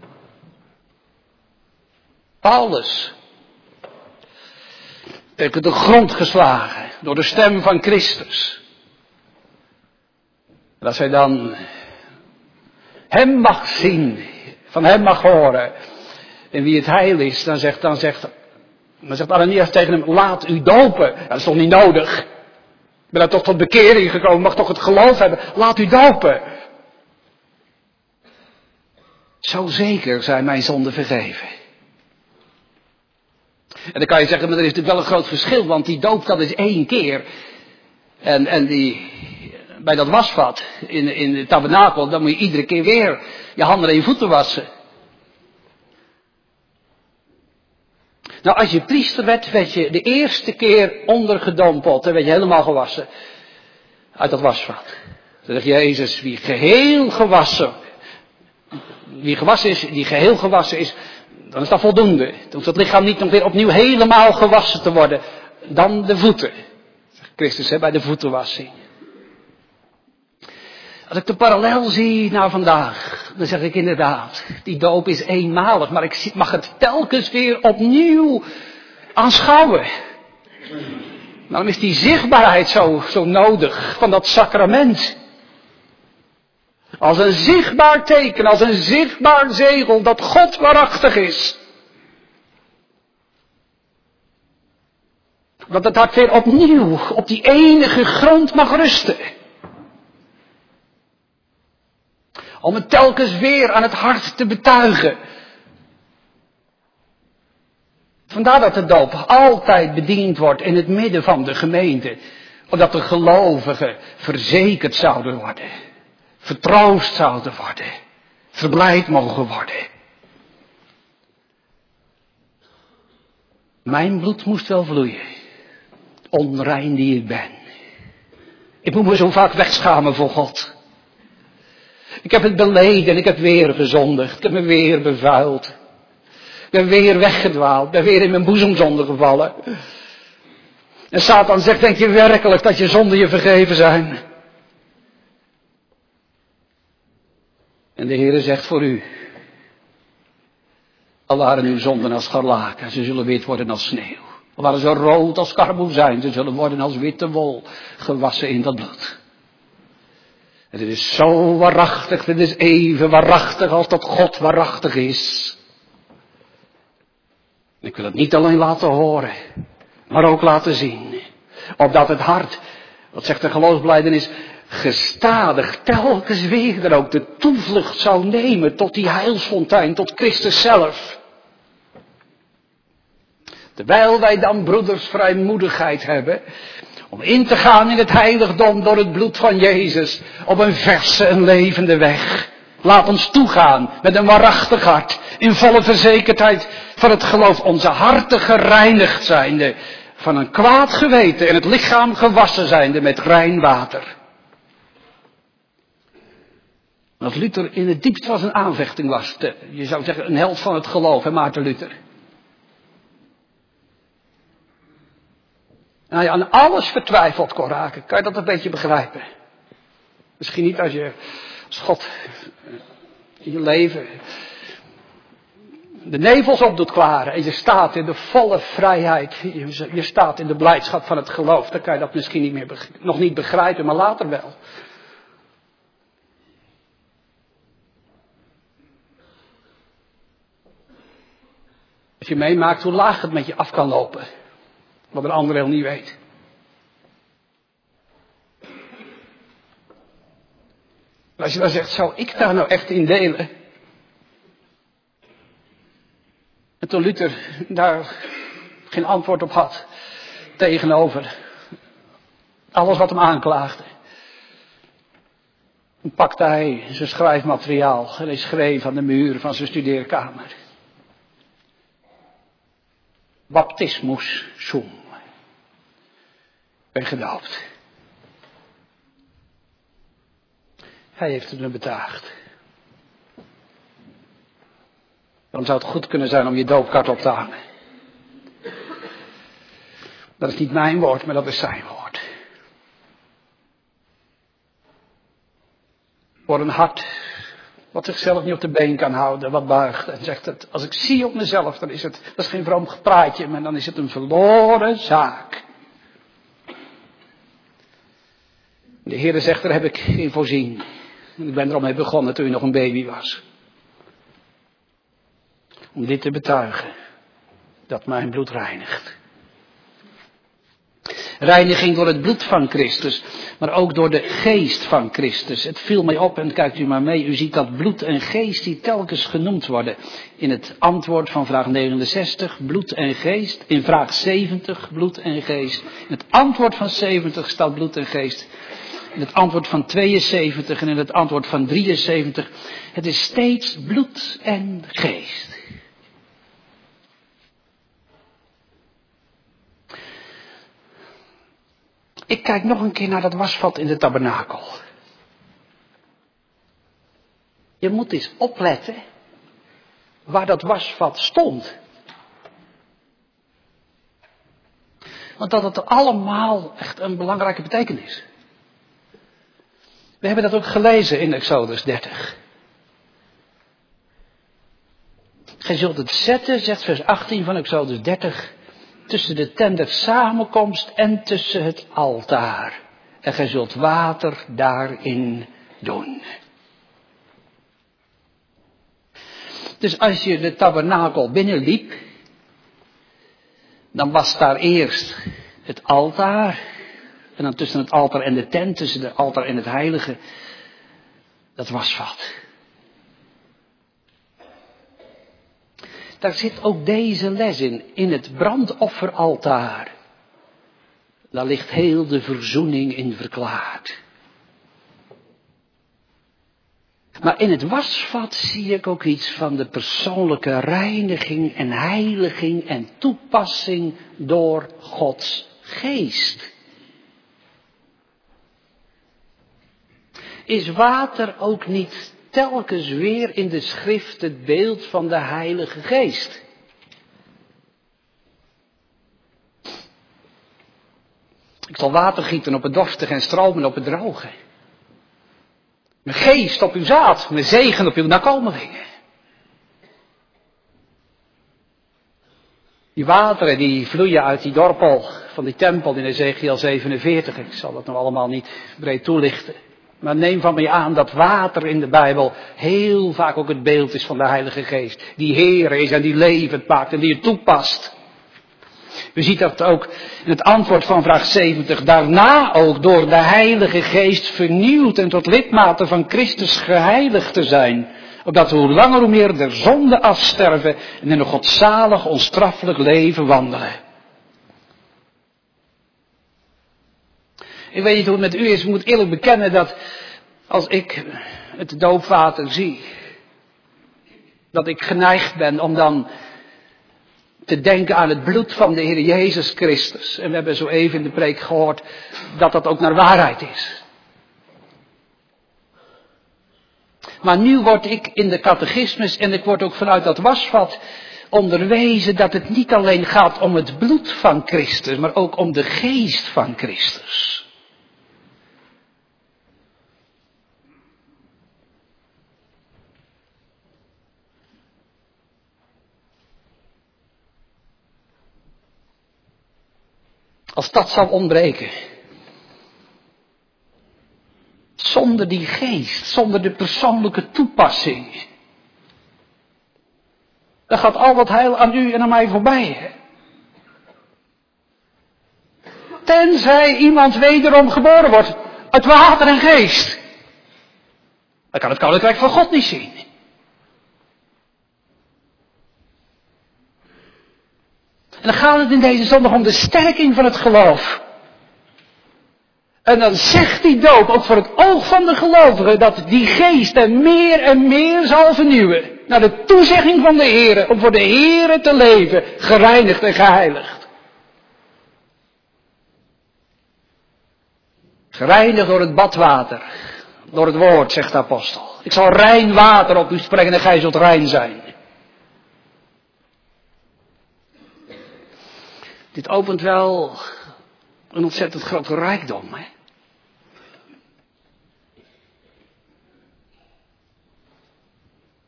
Paulus. Tegen de grond geslagen door de stem van Christus. En als hij dan hem mag zien, van hem mag horen en wie het heil is, dan zegt, dan zegt, dan zegt Ananias tegen hem, laat u dopen. Ja, dat is toch niet nodig? Ik ben daar toch tot bekering gekomen, mag toch het geloof hebben, laat u dopen. Zo zeker zijn mijn zonden vergeven. En dan kan je zeggen, maar er is natuurlijk wel een groot verschil, want die doop dat is één keer. En, en die, bij dat wasvat in, in de tabernakel, dan moet je iedere keer weer je handen en je voeten wassen. Nou, als je priester werd, werd je de eerste keer ondergedompeld. Dan werd je helemaal gewassen. Uit dat wasvat. Dan zegt Jezus, wie geheel gewassen, wie gewassen is, die geheel gewassen is, dan is dat voldoende. Dan hoeft het lichaam niet nog weer opnieuw helemaal gewassen te worden. Dan de voeten. Zegt Christus, hè, bij de voetenwassing. Als ik de parallel zie naar vandaag, dan zeg ik inderdaad, die doop is eenmalig, maar ik mag het telkens weer opnieuw aanschouwen. Daarom is die zichtbaarheid zo, zo nodig van dat sacrament. Als een zichtbaar teken, als een zichtbaar zegel dat God waarachtig is. Dat het hart weer opnieuw op die enige grond mag rusten. Om het telkens weer aan het hart te betuigen. Vandaar dat de doop altijd bediend wordt in het midden van de gemeente. Omdat de gelovigen verzekerd zouden worden. Vertroost zouden worden. Verblijd mogen worden. Mijn bloed moest wel vloeien. Onrein die ik ben. Ik moet me zo vaak wegschamen voor God. Ik heb het beleden, ik heb weer gezondigd, ik heb me weer bevuild. Ik ben weer weggedwaald, ik ben weer in mijn boezemzonde gevallen. En Satan zegt, denk je werkelijk dat je zonden je vergeven zijn? En de Heere zegt voor u, al waren uw zonden als scharlaken, ze zullen wit worden als sneeuw. Al waren ze rood als karboezijn, ze zullen worden als witte wol, gewassen in dat bloed. En dit is zo waarachtig, dit is even waarachtig als dat God waarachtig is. En ik wil het niet alleen laten horen, maar ook laten zien. Opdat het hart, wat zegt de geloofsbelijdenis, gestadig telkens weer er ook de toevlucht zou nemen tot die heilsfontein, tot Christus zelf. Terwijl wij dan broeders vrijmoedigheid hebben om in te gaan in het heiligdom door het bloed van Jezus op een verse en levende weg. Laat ons toegaan met een waarachtig hart, in volle verzekerdheid van het geloof, onze harten gereinigd zijnde, van een kwaad geweten en het lichaam gewassen zijnde met rein water. Als Luther in het diepst van zijn aanvechting was, je zou zeggen een held van het geloof, hè, Maarten Luther. En als je aan alles vertwijfeld kon raken, kan je dat een beetje begrijpen. Misschien niet als je, als God in je leven de nevels op doet klaren en je staat in de volle vrijheid, je, je staat in de blijdschap van het geloof, dan kan je dat misschien niet meer, nog niet begrijpen, maar later wel. Als je meemaakt hoe laag het met je af kan lopen. Wat een ander heel niet weet. Als je dan zegt, zou ik daar nou echt in delen? En toen Luther daar geen antwoord op had. Tegenover alles wat hem aanklaagde. Dan pakte hij zijn schrijfmateriaal en hij schreef aan de muur van zijn studeerkamer. Baptismus sum. Ik ben gedoopt. Hij heeft het me betaagd. Dan zou het goed kunnen zijn om je doopkaart op te hangen. Dat is niet mijn woord, maar dat is zijn woord. Voor een hart Wat zichzelf niet op de been kan houden, wat buigt. En zegt het, als ik zie op mezelf, dan is het, dat is geen vroom gepraatje, maar dan is het een verloren zaak. De Heere zegt, daar heb ik in voorzien. En ik ben er al mee begonnen toen u nog een baby was. Om dit te betuigen. Dat mijn bloed reinigt. Reiniging door het bloed van Christus. Maar ook door de geest van Christus. Het viel mij op en kijkt u maar mee. U ziet dat bloed en geest die telkens genoemd worden. In het antwoord van vraag negenenzestig. Bloed en geest. In vraag zeventig. Bloed en geest. In het antwoord van zeventig staat bloed en geest. In het antwoord van tweeënzeventig en in het antwoord van drieënzeventig. Het is steeds bloed en geest. Ik kijk nog een keer naar dat wasvat in de tabernakel. Je moet eens opletten waar dat wasvat stond. Want dat het allemaal echt een belangrijke betekenis. We hebben dat ook gelezen in Exodus dertig. Gij zult het zetten, zegt vers achttien van Exodus dertig, tussen de tent der samenkomst en tussen het altaar. En gij zult water daarin doen. Dus als je de tabernakel binnenliep, dan was daar eerst het altaar. En dan tussen het altaar en de tent, tussen het altaar en het heilige, dat wasvat. Daar zit ook deze les in, in het brandofferaltaar. Daar ligt heel de verzoening in verklaard. Maar in het wasvat zie ik ook iets van de persoonlijke reiniging en heiliging en toepassing door Gods geest. Is water ook niet telkens weer in de schrift het beeld van de Heilige Geest? Ik zal water gieten op het dorstige en stromen op het droge. Mijn geest op uw zaad, mijn zegen op uw nakomelingen. Die wateren die vloeien uit die dorpel van die tempel in Ezekiel zevenenveertig. Ik zal dat nog allemaal niet breed toelichten. Maar neem van mij aan dat water in de Bijbel heel vaak ook het beeld is van de Heilige Geest. Die Heer is en die levend maakt en die het toepast. U ziet dat ook in het antwoord van vraag zeventig. Daarna ook door de Heilige Geest vernieuwd en tot lidmaten van Christus geheiligd te zijn. Opdat we hoe langer hoe meer de zonde afsterven en in een godzalig, onstraffelijk leven wandelen. Ik weet niet hoe het met u is, ik moet eerlijk bekennen dat als ik het doopwater zie, dat ik geneigd ben om dan te denken aan het bloed van de Heer Jezus Christus. En we hebben zo even in de preek gehoord dat dat ook naar waarheid is. Maar nu word ik in de catechismus en ik word ook vanuit dat wasvat onderwezen dat het niet alleen gaat om het bloed van Christus, maar ook om de geest van Christus. Als dat zou ontbreken. Zonder die geest, zonder de persoonlijke toepassing. Dan gaat al wat heil aan u en aan mij voorbij. Hè? Tenzij iemand wederom geboren wordt uit water en geest. Dan kan het koninkrijk van God niet zien. En dan gaat het in deze zondag om de sterking van het geloof. En dan zegt die doop ook voor het oog van de gelovigen dat die geest er meer en meer zal vernieuwen. Naar de toezegging van de Heer om voor de Heer te leven, gereinigd en geheiligd. Gereinigd door het badwater, door het woord, zegt de apostel. Ik zal rein water op u spreken en gij zult rein zijn. Dit opent wel een ontzettend grote rijkdom, hè?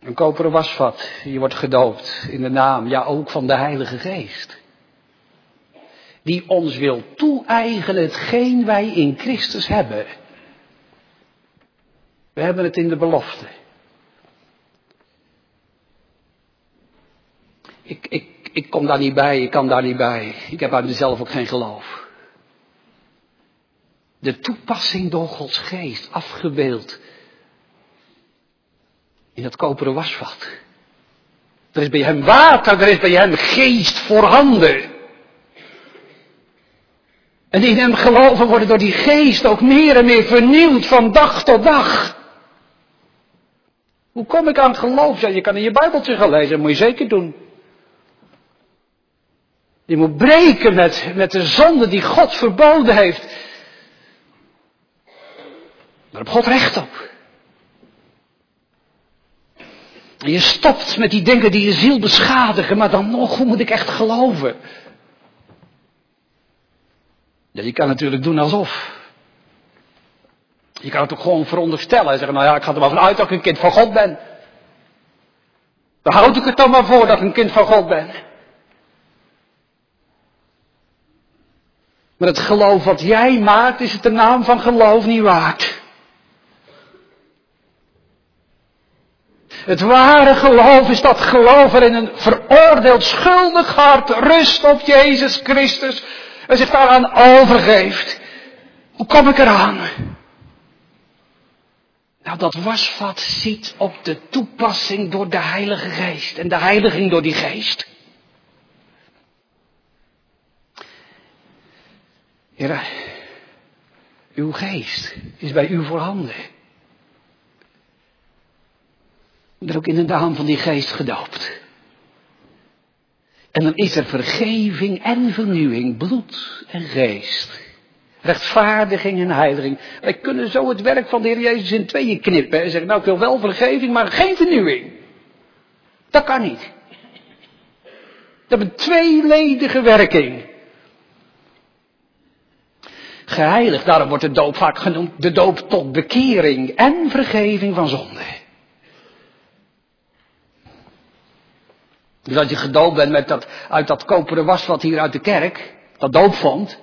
Een koperen wasvat, je wordt gedoopt in de naam, ja ook van de Heilige Geest. Die ons wil toe-eigenen hetgeen wij in Christus hebben. We hebben het in de belofte. Ik, ik, ik kom daar niet bij, ik kan daar niet bij. Ik heb uit mezelf ook geen geloof. De toepassing door Gods geest, afgebeeld in dat koperen wasvat. Er is bij hem water, er is bij hem geest voorhanden. En die in hem geloven worden door die geest ook meer en meer vernieuwd van dag tot dag. Hoe kom ik aan het geloof? Ja, je kan in je Bijbeltje gaan lezen, dat moet je zeker doen. Je moet breken met, met de zonde die God verboden heeft. Daar heb God recht op. En je stopt met die dingen die je ziel beschadigen, maar dan nog, hoe moet ik echt geloven? Ja, je kan natuurlijk doen alsof. Je kan het ook gewoon veronderstellen en zeggen, nou ja, ik ga er maar vanuit dat ik een kind van God ben. Dan houd ik het dan maar voor dat ik een kind van God ben. Maar het geloof wat jij maakt, is het de naam van geloof niet waard. Het ware geloof is dat geloof waarin een veroordeeld schuldig hart rust op Jezus Christus en zich daaraan overgeeft. Hoe kom ik eraan? Nou, dat wasvat ziet op de toepassing door de Heilige Geest en de heiliging door die geest. Heere, uw geest is bij u voorhanden. Ik ben ook in de naam van die geest gedoopt. En dan is er vergeving en vernieuwing, bloed en geest. Rechtvaardiging en heiliging. Wij kunnen zo het werk van de Heer Jezus in tweeën knippen en zeggen, nou ik wil wel vergeving, maar geen vernieuwing. Dat kan niet. Dat heeft een tweeledige werking. Geheiligd, daarom wordt de doop vaak genoemd de doop tot bekering en vergeving van zonde. Dus als je gedoopt bent met dat, uit dat koperen wasvat hier uit de kerk, dat doopvond,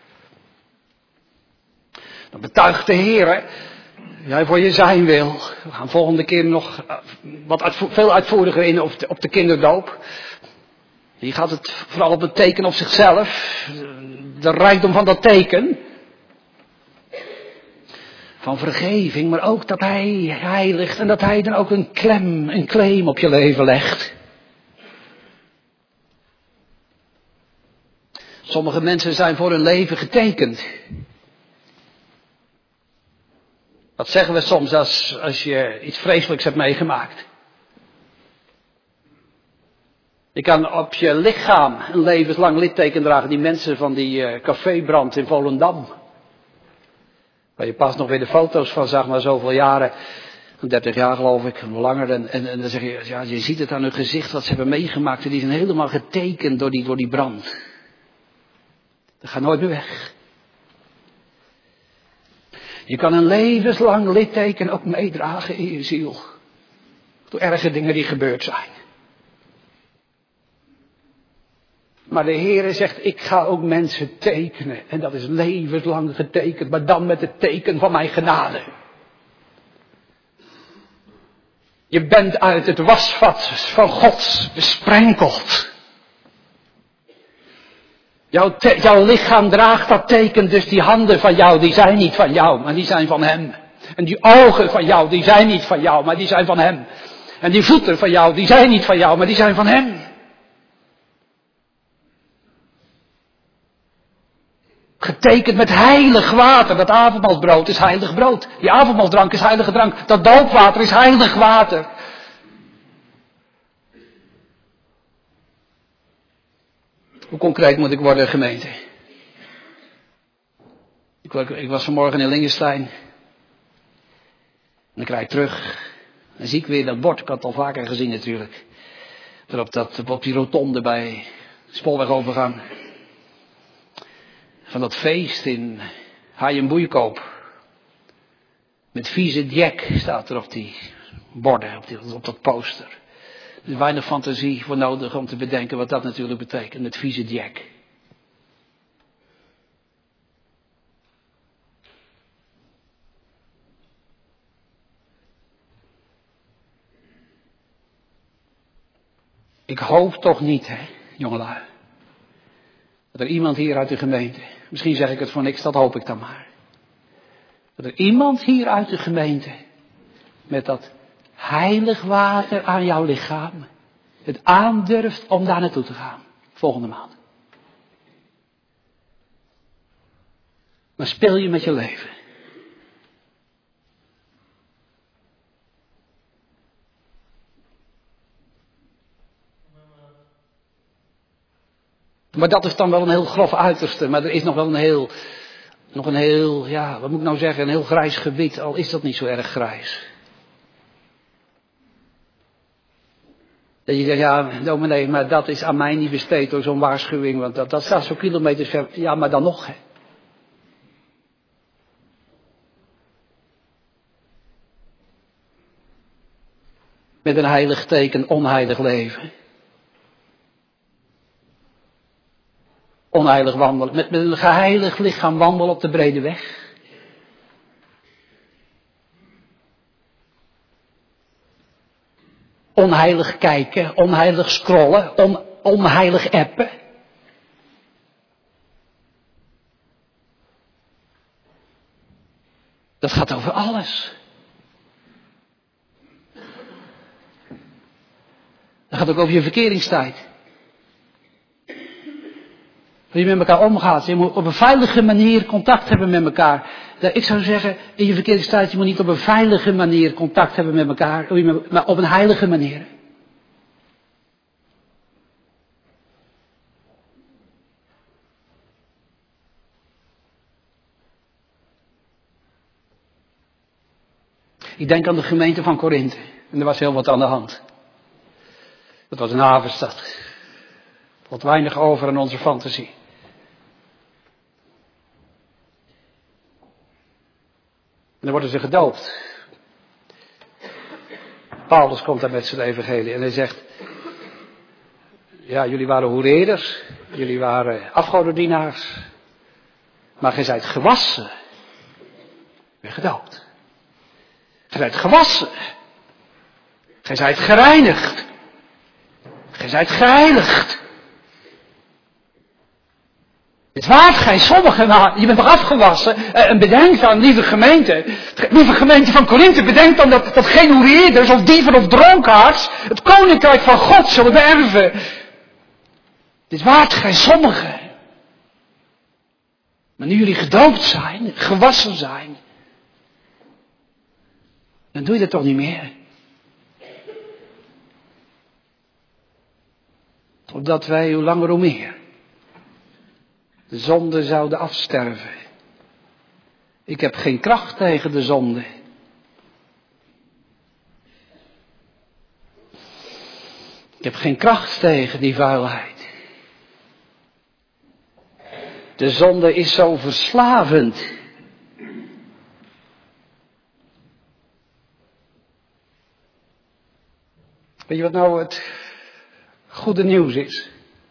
dan betuigt de Heer, jij voor je zijn wil. We gaan volgende keer nog wat uitvo- veel uitvoeriger in op de, op de kinderdoop. Hier gaat het vooral op het teken op zichzelf, de rijkdom van dat teken. Van vergeving, maar ook dat hij heiligt en dat hij dan ook een klem, een claim op je leven legt. Sommige mensen zijn voor hun leven getekend. Dat zeggen we soms als, als je iets vreselijks hebt meegemaakt. Je kan op je lichaam een levenslang litteken dragen. Die mensen van die uh, cafébrand in Volendam. Waar je pas nog weer de foto's van zag na zoveel jaren. dertig jaar geloof ik, langer. En, en, en dan zeg je, ja, je ziet het aan hun gezicht wat ze hebben meegemaakt. En die zijn helemaal getekend door die, door die brand. Dat gaat nooit meer weg. Je kan een levenslang litteken ook meedragen in je ziel. Door erge dingen die gebeurd zijn. Maar de Heere zegt, ik ga ook mensen tekenen. En dat is levenslang getekend, maar dan met het teken van mijn genade. Je bent uit het wasvat van God besprenkeld. Jouw, te- jouw lichaam draagt dat teken, dus die handen van jou, die zijn niet van jou, maar die zijn van hem. En die ogen van jou, die zijn niet van jou, maar die zijn van hem. En die voeten van jou, die zijn niet van jou, maar die zijn van hem. Getekend met heilig water. Dat avondmaalsbrood is heilig brood. Die avondmaalsdrank is heilige drank. Dat doopwater is heilig water. Hoe concreet moet ik worden, gemeente? Ik, ik was vanmorgen in Lingenstein. En dan krijg ik terug. Dan zie ik weer dat bord. Ik had het al vaker gezien natuurlijk. Erop dat, op die rotonde bij spoorwegovergang. Van dat feest in Haaienboeikoop. Met vieze Jack staat er op die borden, op, die, op dat poster. Er is weinig fantasie voor nodig om te bedenken wat dat natuurlijk betekent, het vieze Jack. Ik hoop toch niet, hè, jongelui, dat er iemand hier uit de gemeente, misschien zeg ik het voor niks, dat hoop ik dan maar. Dat er iemand hier uit de gemeente met dat heilig water aan jouw lichaam het aandurft om daar naartoe te gaan, volgende maand. Maar speel je met je leven. Maar dat is dan wel een heel grof uiterste. Maar er is nog wel een heel, nog een heel, ja, wat moet ik nou zeggen, een heel grijs gebied. Al is dat niet zo erg grijs. Dat je zegt, ja, dominee, maar dat is aan mij niet besteed door zo'n waarschuwing. Want dat, dat staat zo kilometers ver. Ja, maar dan nog, hè. Met een heilig teken, onheilig leven. Onheilig wandelen. Met, met een geheiligd lichaam wandelen op de brede weg. Onheilig kijken, onheilig scrollen, on, onheilig appen. Dat gaat over alles. Dat gaat ook over je verkeringstijd. Hoe je met elkaar omgaat. Je moet op een veilige manier contact hebben met elkaar. Ik zou zeggen, in je verkeringstijd, je moet niet op een veilige manier contact hebben met elkaar, maar op een heilige manier. Ik denk aan de gemeente van Korinthe. En er was heel wat aan de hand. Dat was een havenstad. Er valt weinig over aan onze fantasie. En dan worden ze gedoopt. Paulus komt daar met zijn evangelie en hij zegt, ja, jullie waren hoereerders, jullie waren afgodendienaars, maar gij zijt gewassen. Ben gedoopt. Gij zijt gewassen. Gij zijt gereinigd. Gij zijt geheiligd. Het waard gij sommigen, nou, je bent toch afgewassen. En bedenk dan, lieve gemeente, lieve gemeente van Korinthe, bedenk dan dat, dat geen hoereerders of dieven of dronkaards het koninkrijk van God zullen beërven. Het is waard gij sommigen. Maar nu jullie gedoopt zijn, gewassen zijn, dan doe je dat toch niet meer. Opdat wij hoe langer hoe meer de zonde zouden afsterven. Ik heb geen kracht tegen de zonde. Ik heb geen kracht tegen die vuilheid. De zonde is zo verslavend. Weet je wat nou het goede nieuws is?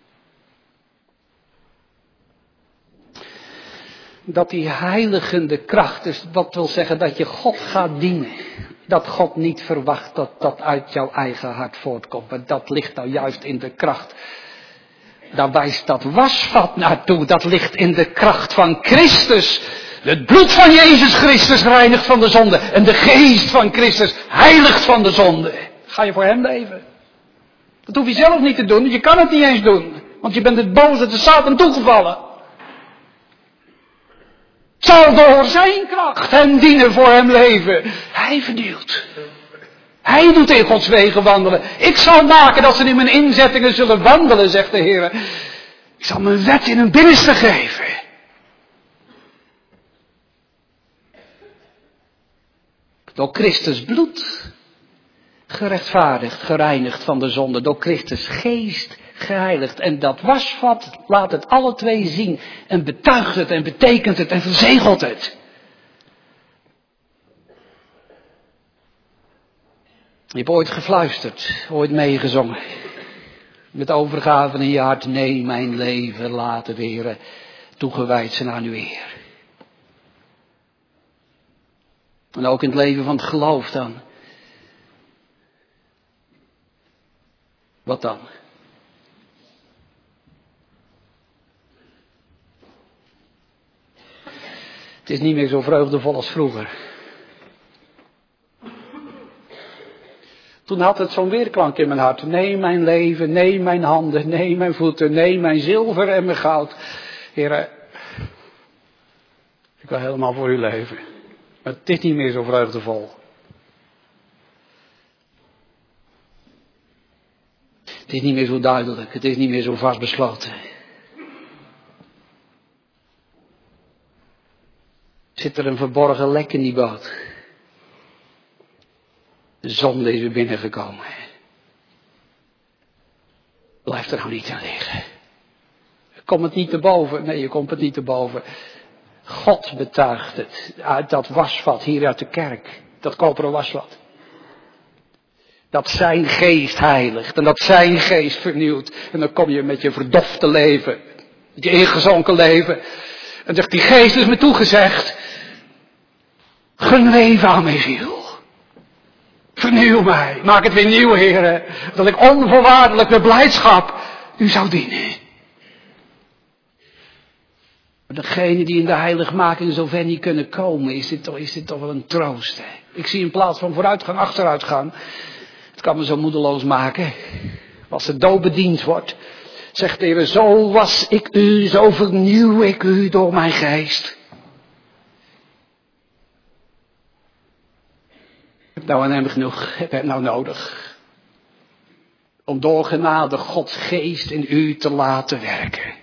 Dat die heiligende kracht, dus dat wil zeggen dat je God gaat dienen. Dat God niet verwacht dat dat uit jouw eigen hart voortkomt. Maar dat ligt nou juist in de kracht. Daar wijst dat wasvat naartoe. Dat ligt in de kracht van Christus. Het bloed van Jezus Christus reinigt van de zonde. En de geest van Christus heiligt van de zonde. Ga je voor hem leven? Dat hoef je zelf niet te doen. Je kan het niet eens doen. Want je bent het boze, de Satan toegevallen. Zal door zijn kracht hem dienen voor hem leven. Hij vernieuwt. Hij doet in Gods wegen wandelen. Ik zal maken dat ze in mijn inzettingen zullen wandelen, zegt de Heer. Ik zal mijn wet in hun binnenste geven. Door Christus bloed gerechtvaardigd, gereinigd van de zonde. Door Christus geest geheiligd. En dat wasvat laat het alle twee zien. En betuigt het en betekent het en verzegelt het. Je hebt ooit gefluisterd, ooit meegezongen. Met overgave in je hart, nee, mijn leven laten weren, toegewijd zijn aan uw eer. En ook in het leven van het geloof dan. Wat dan? Het is niet meer zo vreugdevol als vroeger. Toen had het zo'n weerklank in mijn hart. Nee, mijn leven, nee, mijn handen, nee, mijn voeten, nee, mijn zilver en mijn goud. Heere, ik wil helemaal voor u leven. Maar het is niet meer zo vreugdevol. Het is niet meer zo duidelijk, het is niet meer zo vastbesloten. Zit er een verborgen lek in die boot? De zonde is weer binnengekomen. Blijf er nou niet aan liggen. Kom het niet te boven. Nee, je komt het niet te boven. God betuigt het uit dat wasvat hier uit de kerk. Dat koperen wasvat. Dat zijn geest heiligt. En dat zijn geest vernieuwt. En dan kom je met je verdofte leven. Met je ingezonken leven. En zegt die geest is me toegezegd. Gun leven aan mijn ziel. Vernieuw mij. Maak het weer nieuw, heren. Dat ik onvoorwaardelijk met blijdschap u zou dienen. Maar degenen die in de heiligmaking zo ver niet kunnen komen, is dit toch, is dit toch wel een troost. Hè? Ik zie in plaats van vooruitgang, achteruitgang. Het kan me zo moedeloos maken. Als de dood bediend wordt, zegt de Heer, zo was ik u, zo vernieuw ik u door mijn geest. Ik heb nou aan hem genoeg, heb hem nou nodig. Om door genade Gods geest in u te laten werken.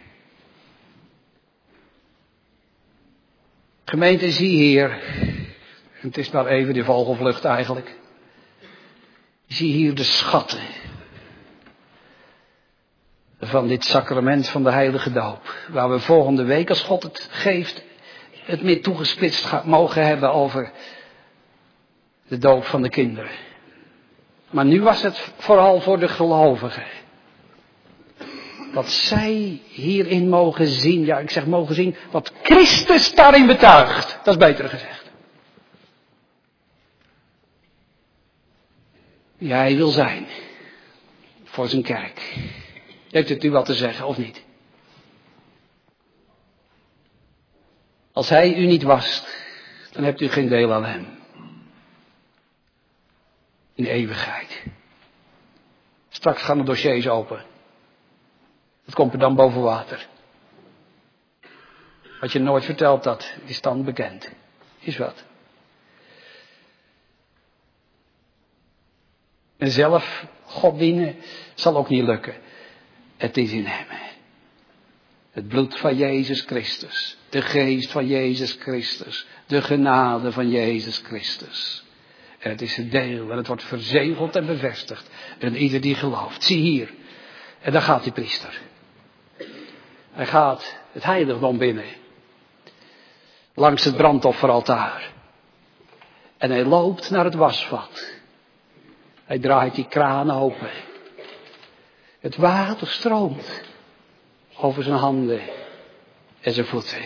Gemeente, zie hier, het is maar even de vogelvlucht eigenlijk. Zie hier de schatten van dit sacrament van de heilige doop. Waar we volgende week, als God het geeft, het meer toegespitst gaan, mogen hebben over de doop van de kinderen. Maar nu was het vooral voor de gelovigen. Wat zij hierin mogen zien, ja ik zeg mogen zien, wat Christus daarin betuigt. Dat is beter gezegd. Ja, hij wil zijn. Voor zijn kerk. Heeft het u wat te zeggen of niet? Als hij u niet wast, dan hebt u geen deel aan hem. In de eeuwigheid. Straks gaan de dossiers open. Het komt er dan boven water. Wat je nooit verteld had, is dan bekend. Is wat. En zelf God dienen zal ook niet lukken. Het is in hem. Het bloed van Jezus Christus. De geest van Jezus Christus. De genade van Jezus Christus. En het is een deel en het wordt verzegeld en bevestigd. En ieder die gelooft. Zie hier. En daar gaat die priester. Hij gaat het heiligdom binnen. Langs het brandofferaltaar. En hij loopt naar het wasvat. Hij draait die kraan open. Het water stroomt over zijn handen en zijn voeten.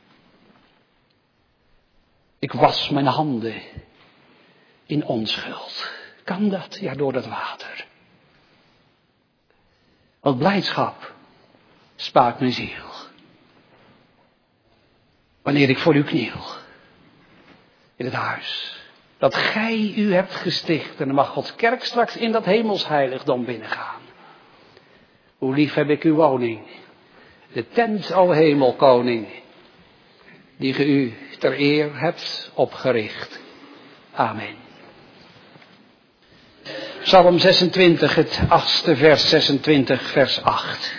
Ik was mijn handen in onschuld. Kan dat? Ja, door dat water. Want blijdschap spaart mijn ziel. Wanneer ik voor u kniel. In het huis. Dat gij u hebt gesticht. En dan mag Gods kerk straks in dat hemelsheiligdom binnengaan. Hoe lief heb ik uw woning. De tent, o hemelkoning. Die ge u ter eer hebt opgericht. Amen. Psalm zesentwintig, het achtste vers, zesentwintig, vers acht.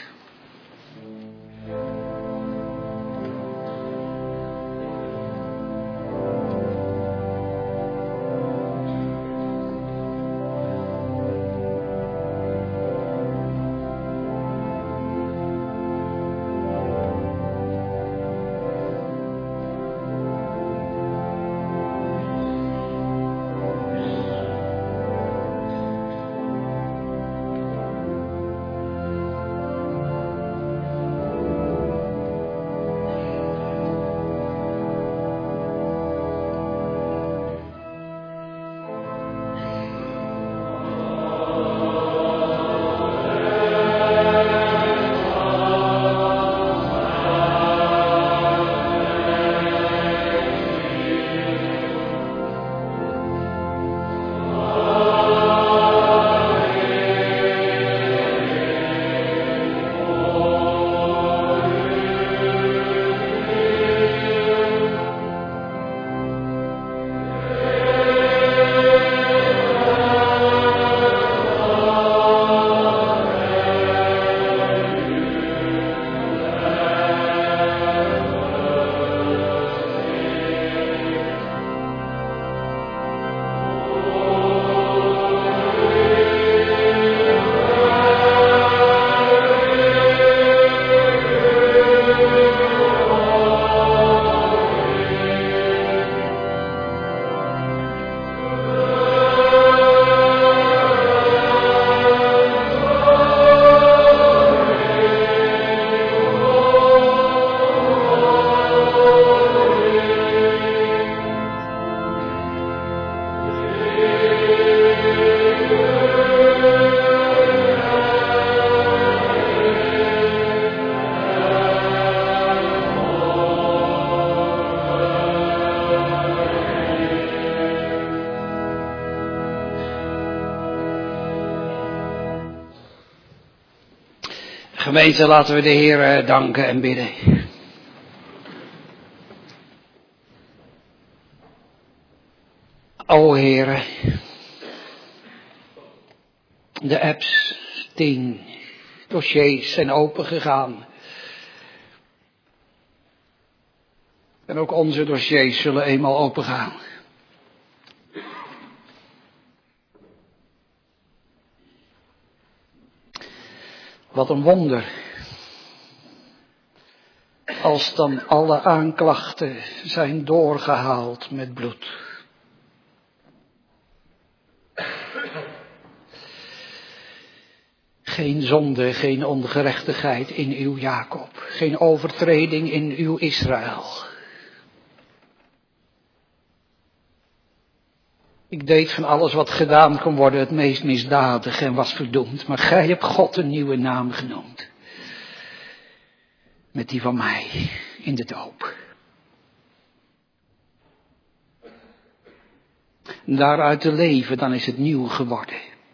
Gemeente, laten we de Heer danken en bidden. O Heere, de apps, tien dossiers zijn opengegaan. En ook onze dossiers zullen eenmaal opengaan. Wat een wonder. Als dan alle aanklachten zijn doorgehaald met bloed. Geen zonde, geen ongerechtigheid in uw Jacob. Geen overtreding in uw Israël. Ik deed van alles wat gedaan kon worden het meest misdadig en was verdoemd. Maar gij hebt God een nieuwe naam genoemd. Met die van mij in de doop. En daaruit te leven, dan is het nieuw geworden.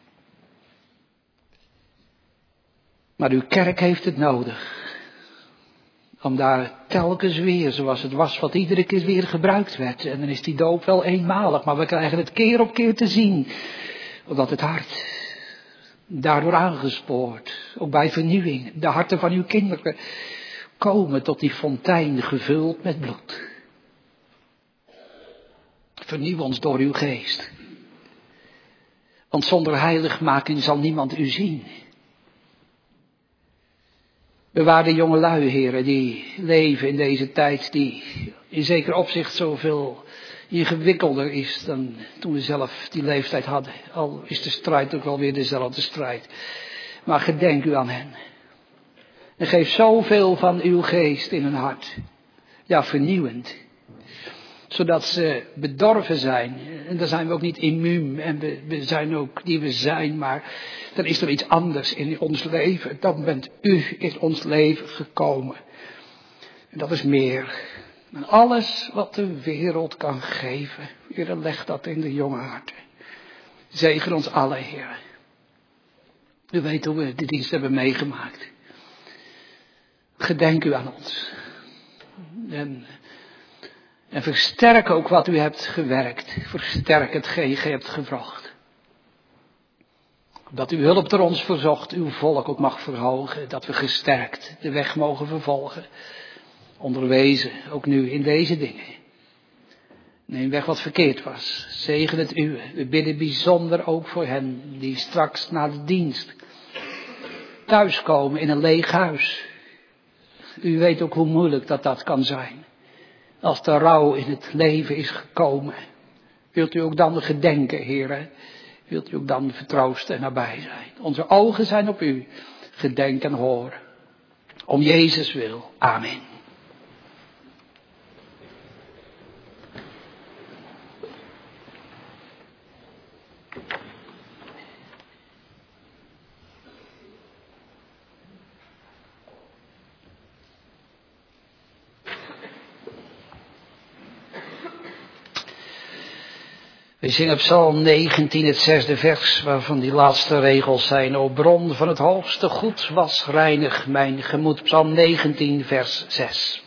Maar uw kerk heeft het nodig. Om daar telkens weer, zoals het was, wat iedere keer weer gebruikt werd. En dan is die doop wel eenmalig, maar we krijgen het keer op keer te zien. Omdat het hart daardoor aangespoord, ook bij vernieuwing, de harten van uw kinderen komen tot die fontein gevuld met bloed. Vernieuw ons door uw geest. Want zonder heiligmaking zal niemand u zien. Bewaar de jongelui, heren, die leven in deze tijd, die in zeker opzicht zoveel ingewikkelder is dan toen we zelf die leeftijd hadden. Al is de strijd ook wel weer dezelfde strijd. Maar gedenk u aan hen. En geef zoveel van uw geest in hun hart. Ja, vernieuwend. Zodat ze bedorven zijn. En daar zijn we ook niet immuun. En we, we zijn ook die we zijn. Maar dan is er iets anders in ons leven. Dan bent u in ons leven gekomen. En dat is meer. En alles wat de wereld kan geven. Heer, leg dat in de jonge harten. Zegen ons allen, Heer. U weet hoe we de dienst hebben meegemaakt. Gedenk u aan ons. En... En versterk ook wat u hebt gewerkt. Versterk hetgeen je hebt gevraagd. Dat uw hulp door ons verzocht, uw volk ook mag verhogen. Dat we gesterkt de weg mogen vervolgen. Onderwezen, ook nu in deze dingen. Neem weg wat verkeerd was. Zegen het uwe. We bidden bijzonder ook voor hen die straks na de dienst thuiskomen in een leeg huis. U weet ook hoe moeilijk dat dat kan zijn. Als de rouw in het leven is gekomen. Wilt u ook dan gedenken, Heer. Wilt u ook dan vertroosten en nabij zijn. Onze ogen zijn op u. Gedenk en hoor. Om Jezus wil. Amen. We zingen Psalm negentien, het zesde vers, waarvan die laatste regels zijn. O bron van het hoogste goed, was reinig mijn gemoed. Psalm negentien, vers zes.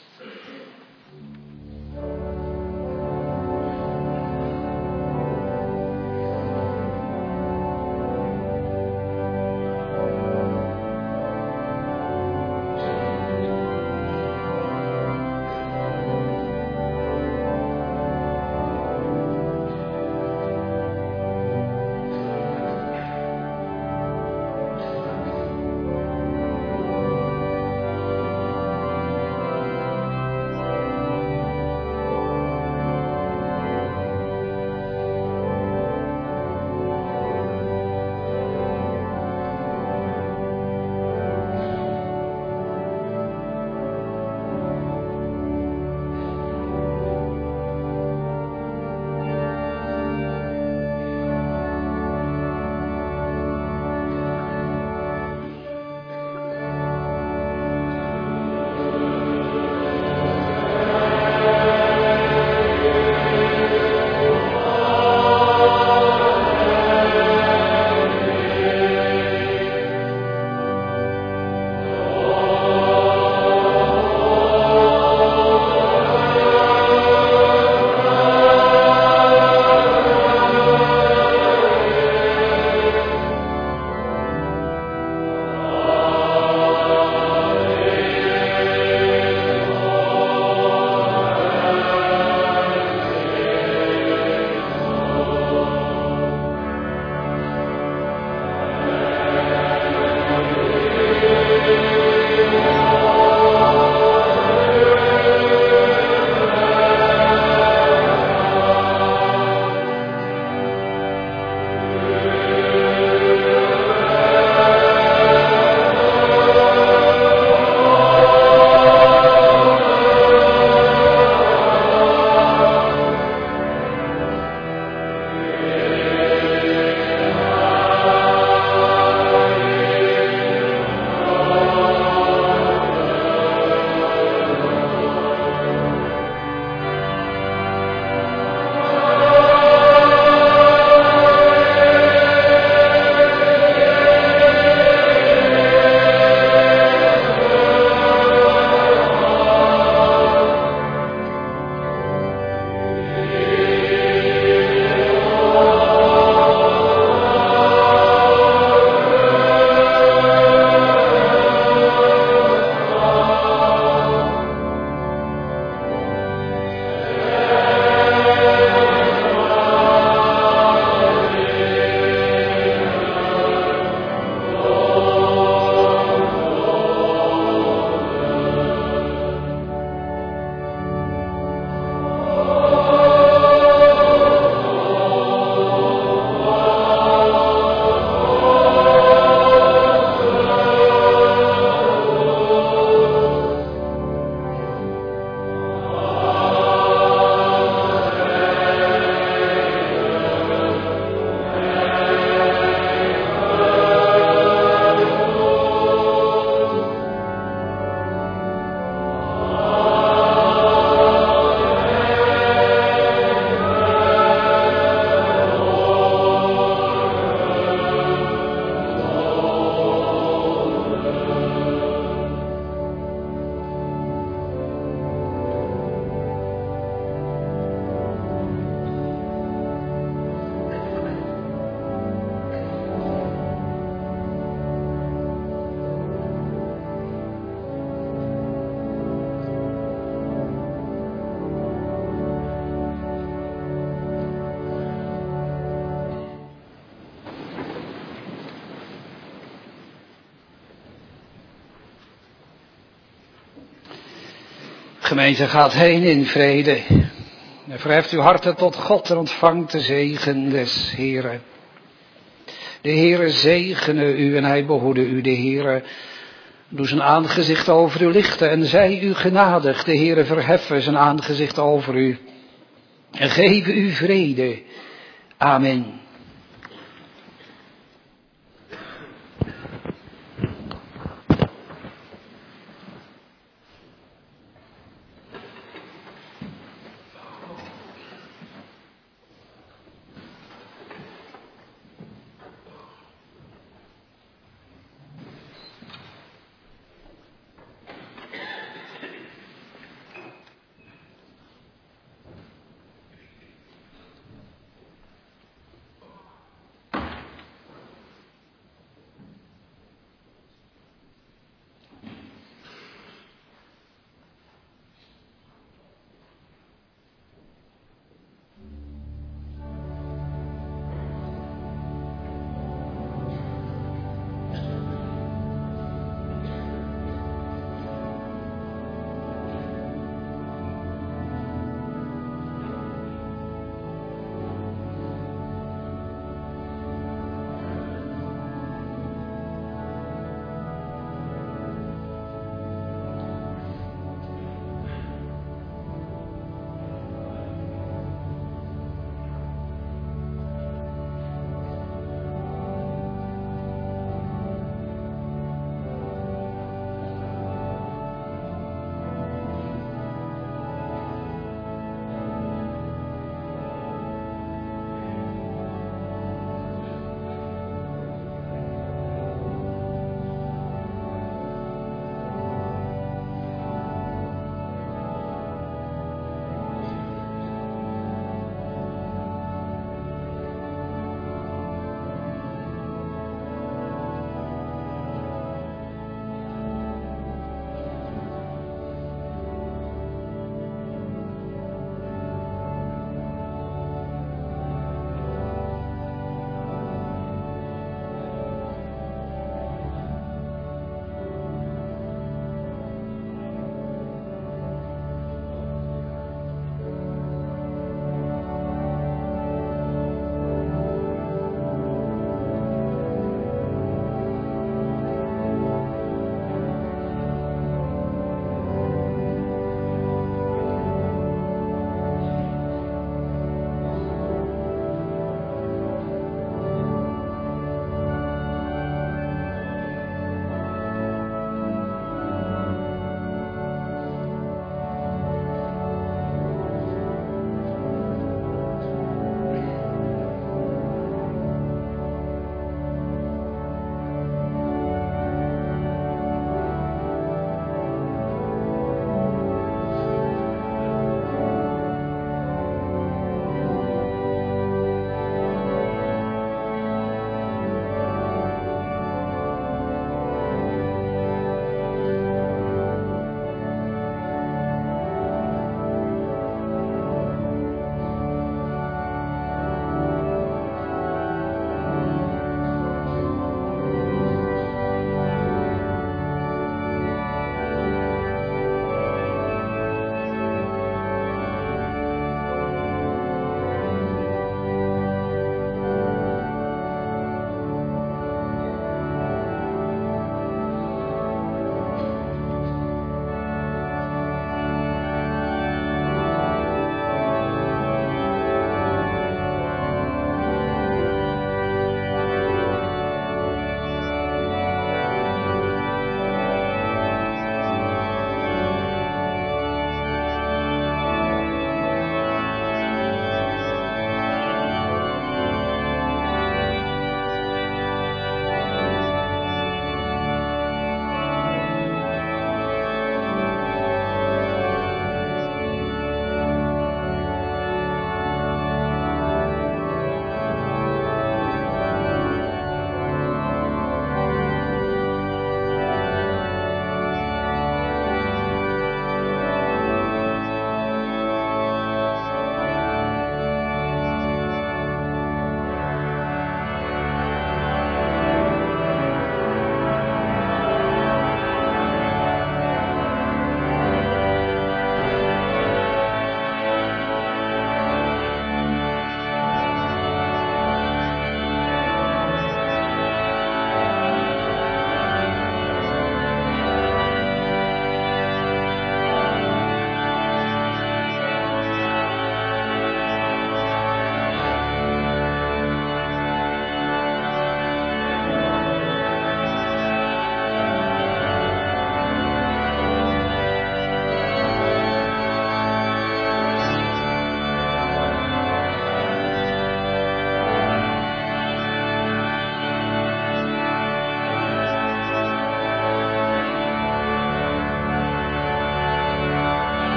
Gemeente gaat heen in vrede. En verheft uw harten tot God en ontvangt de zegen des Heren. De Heere zegene u en hij behoede u. De Heere doe zijn aangezicht over u lichten en zij u genadig. De Heere verheffen zijn aangezicht over u en geven u vrede. Amen.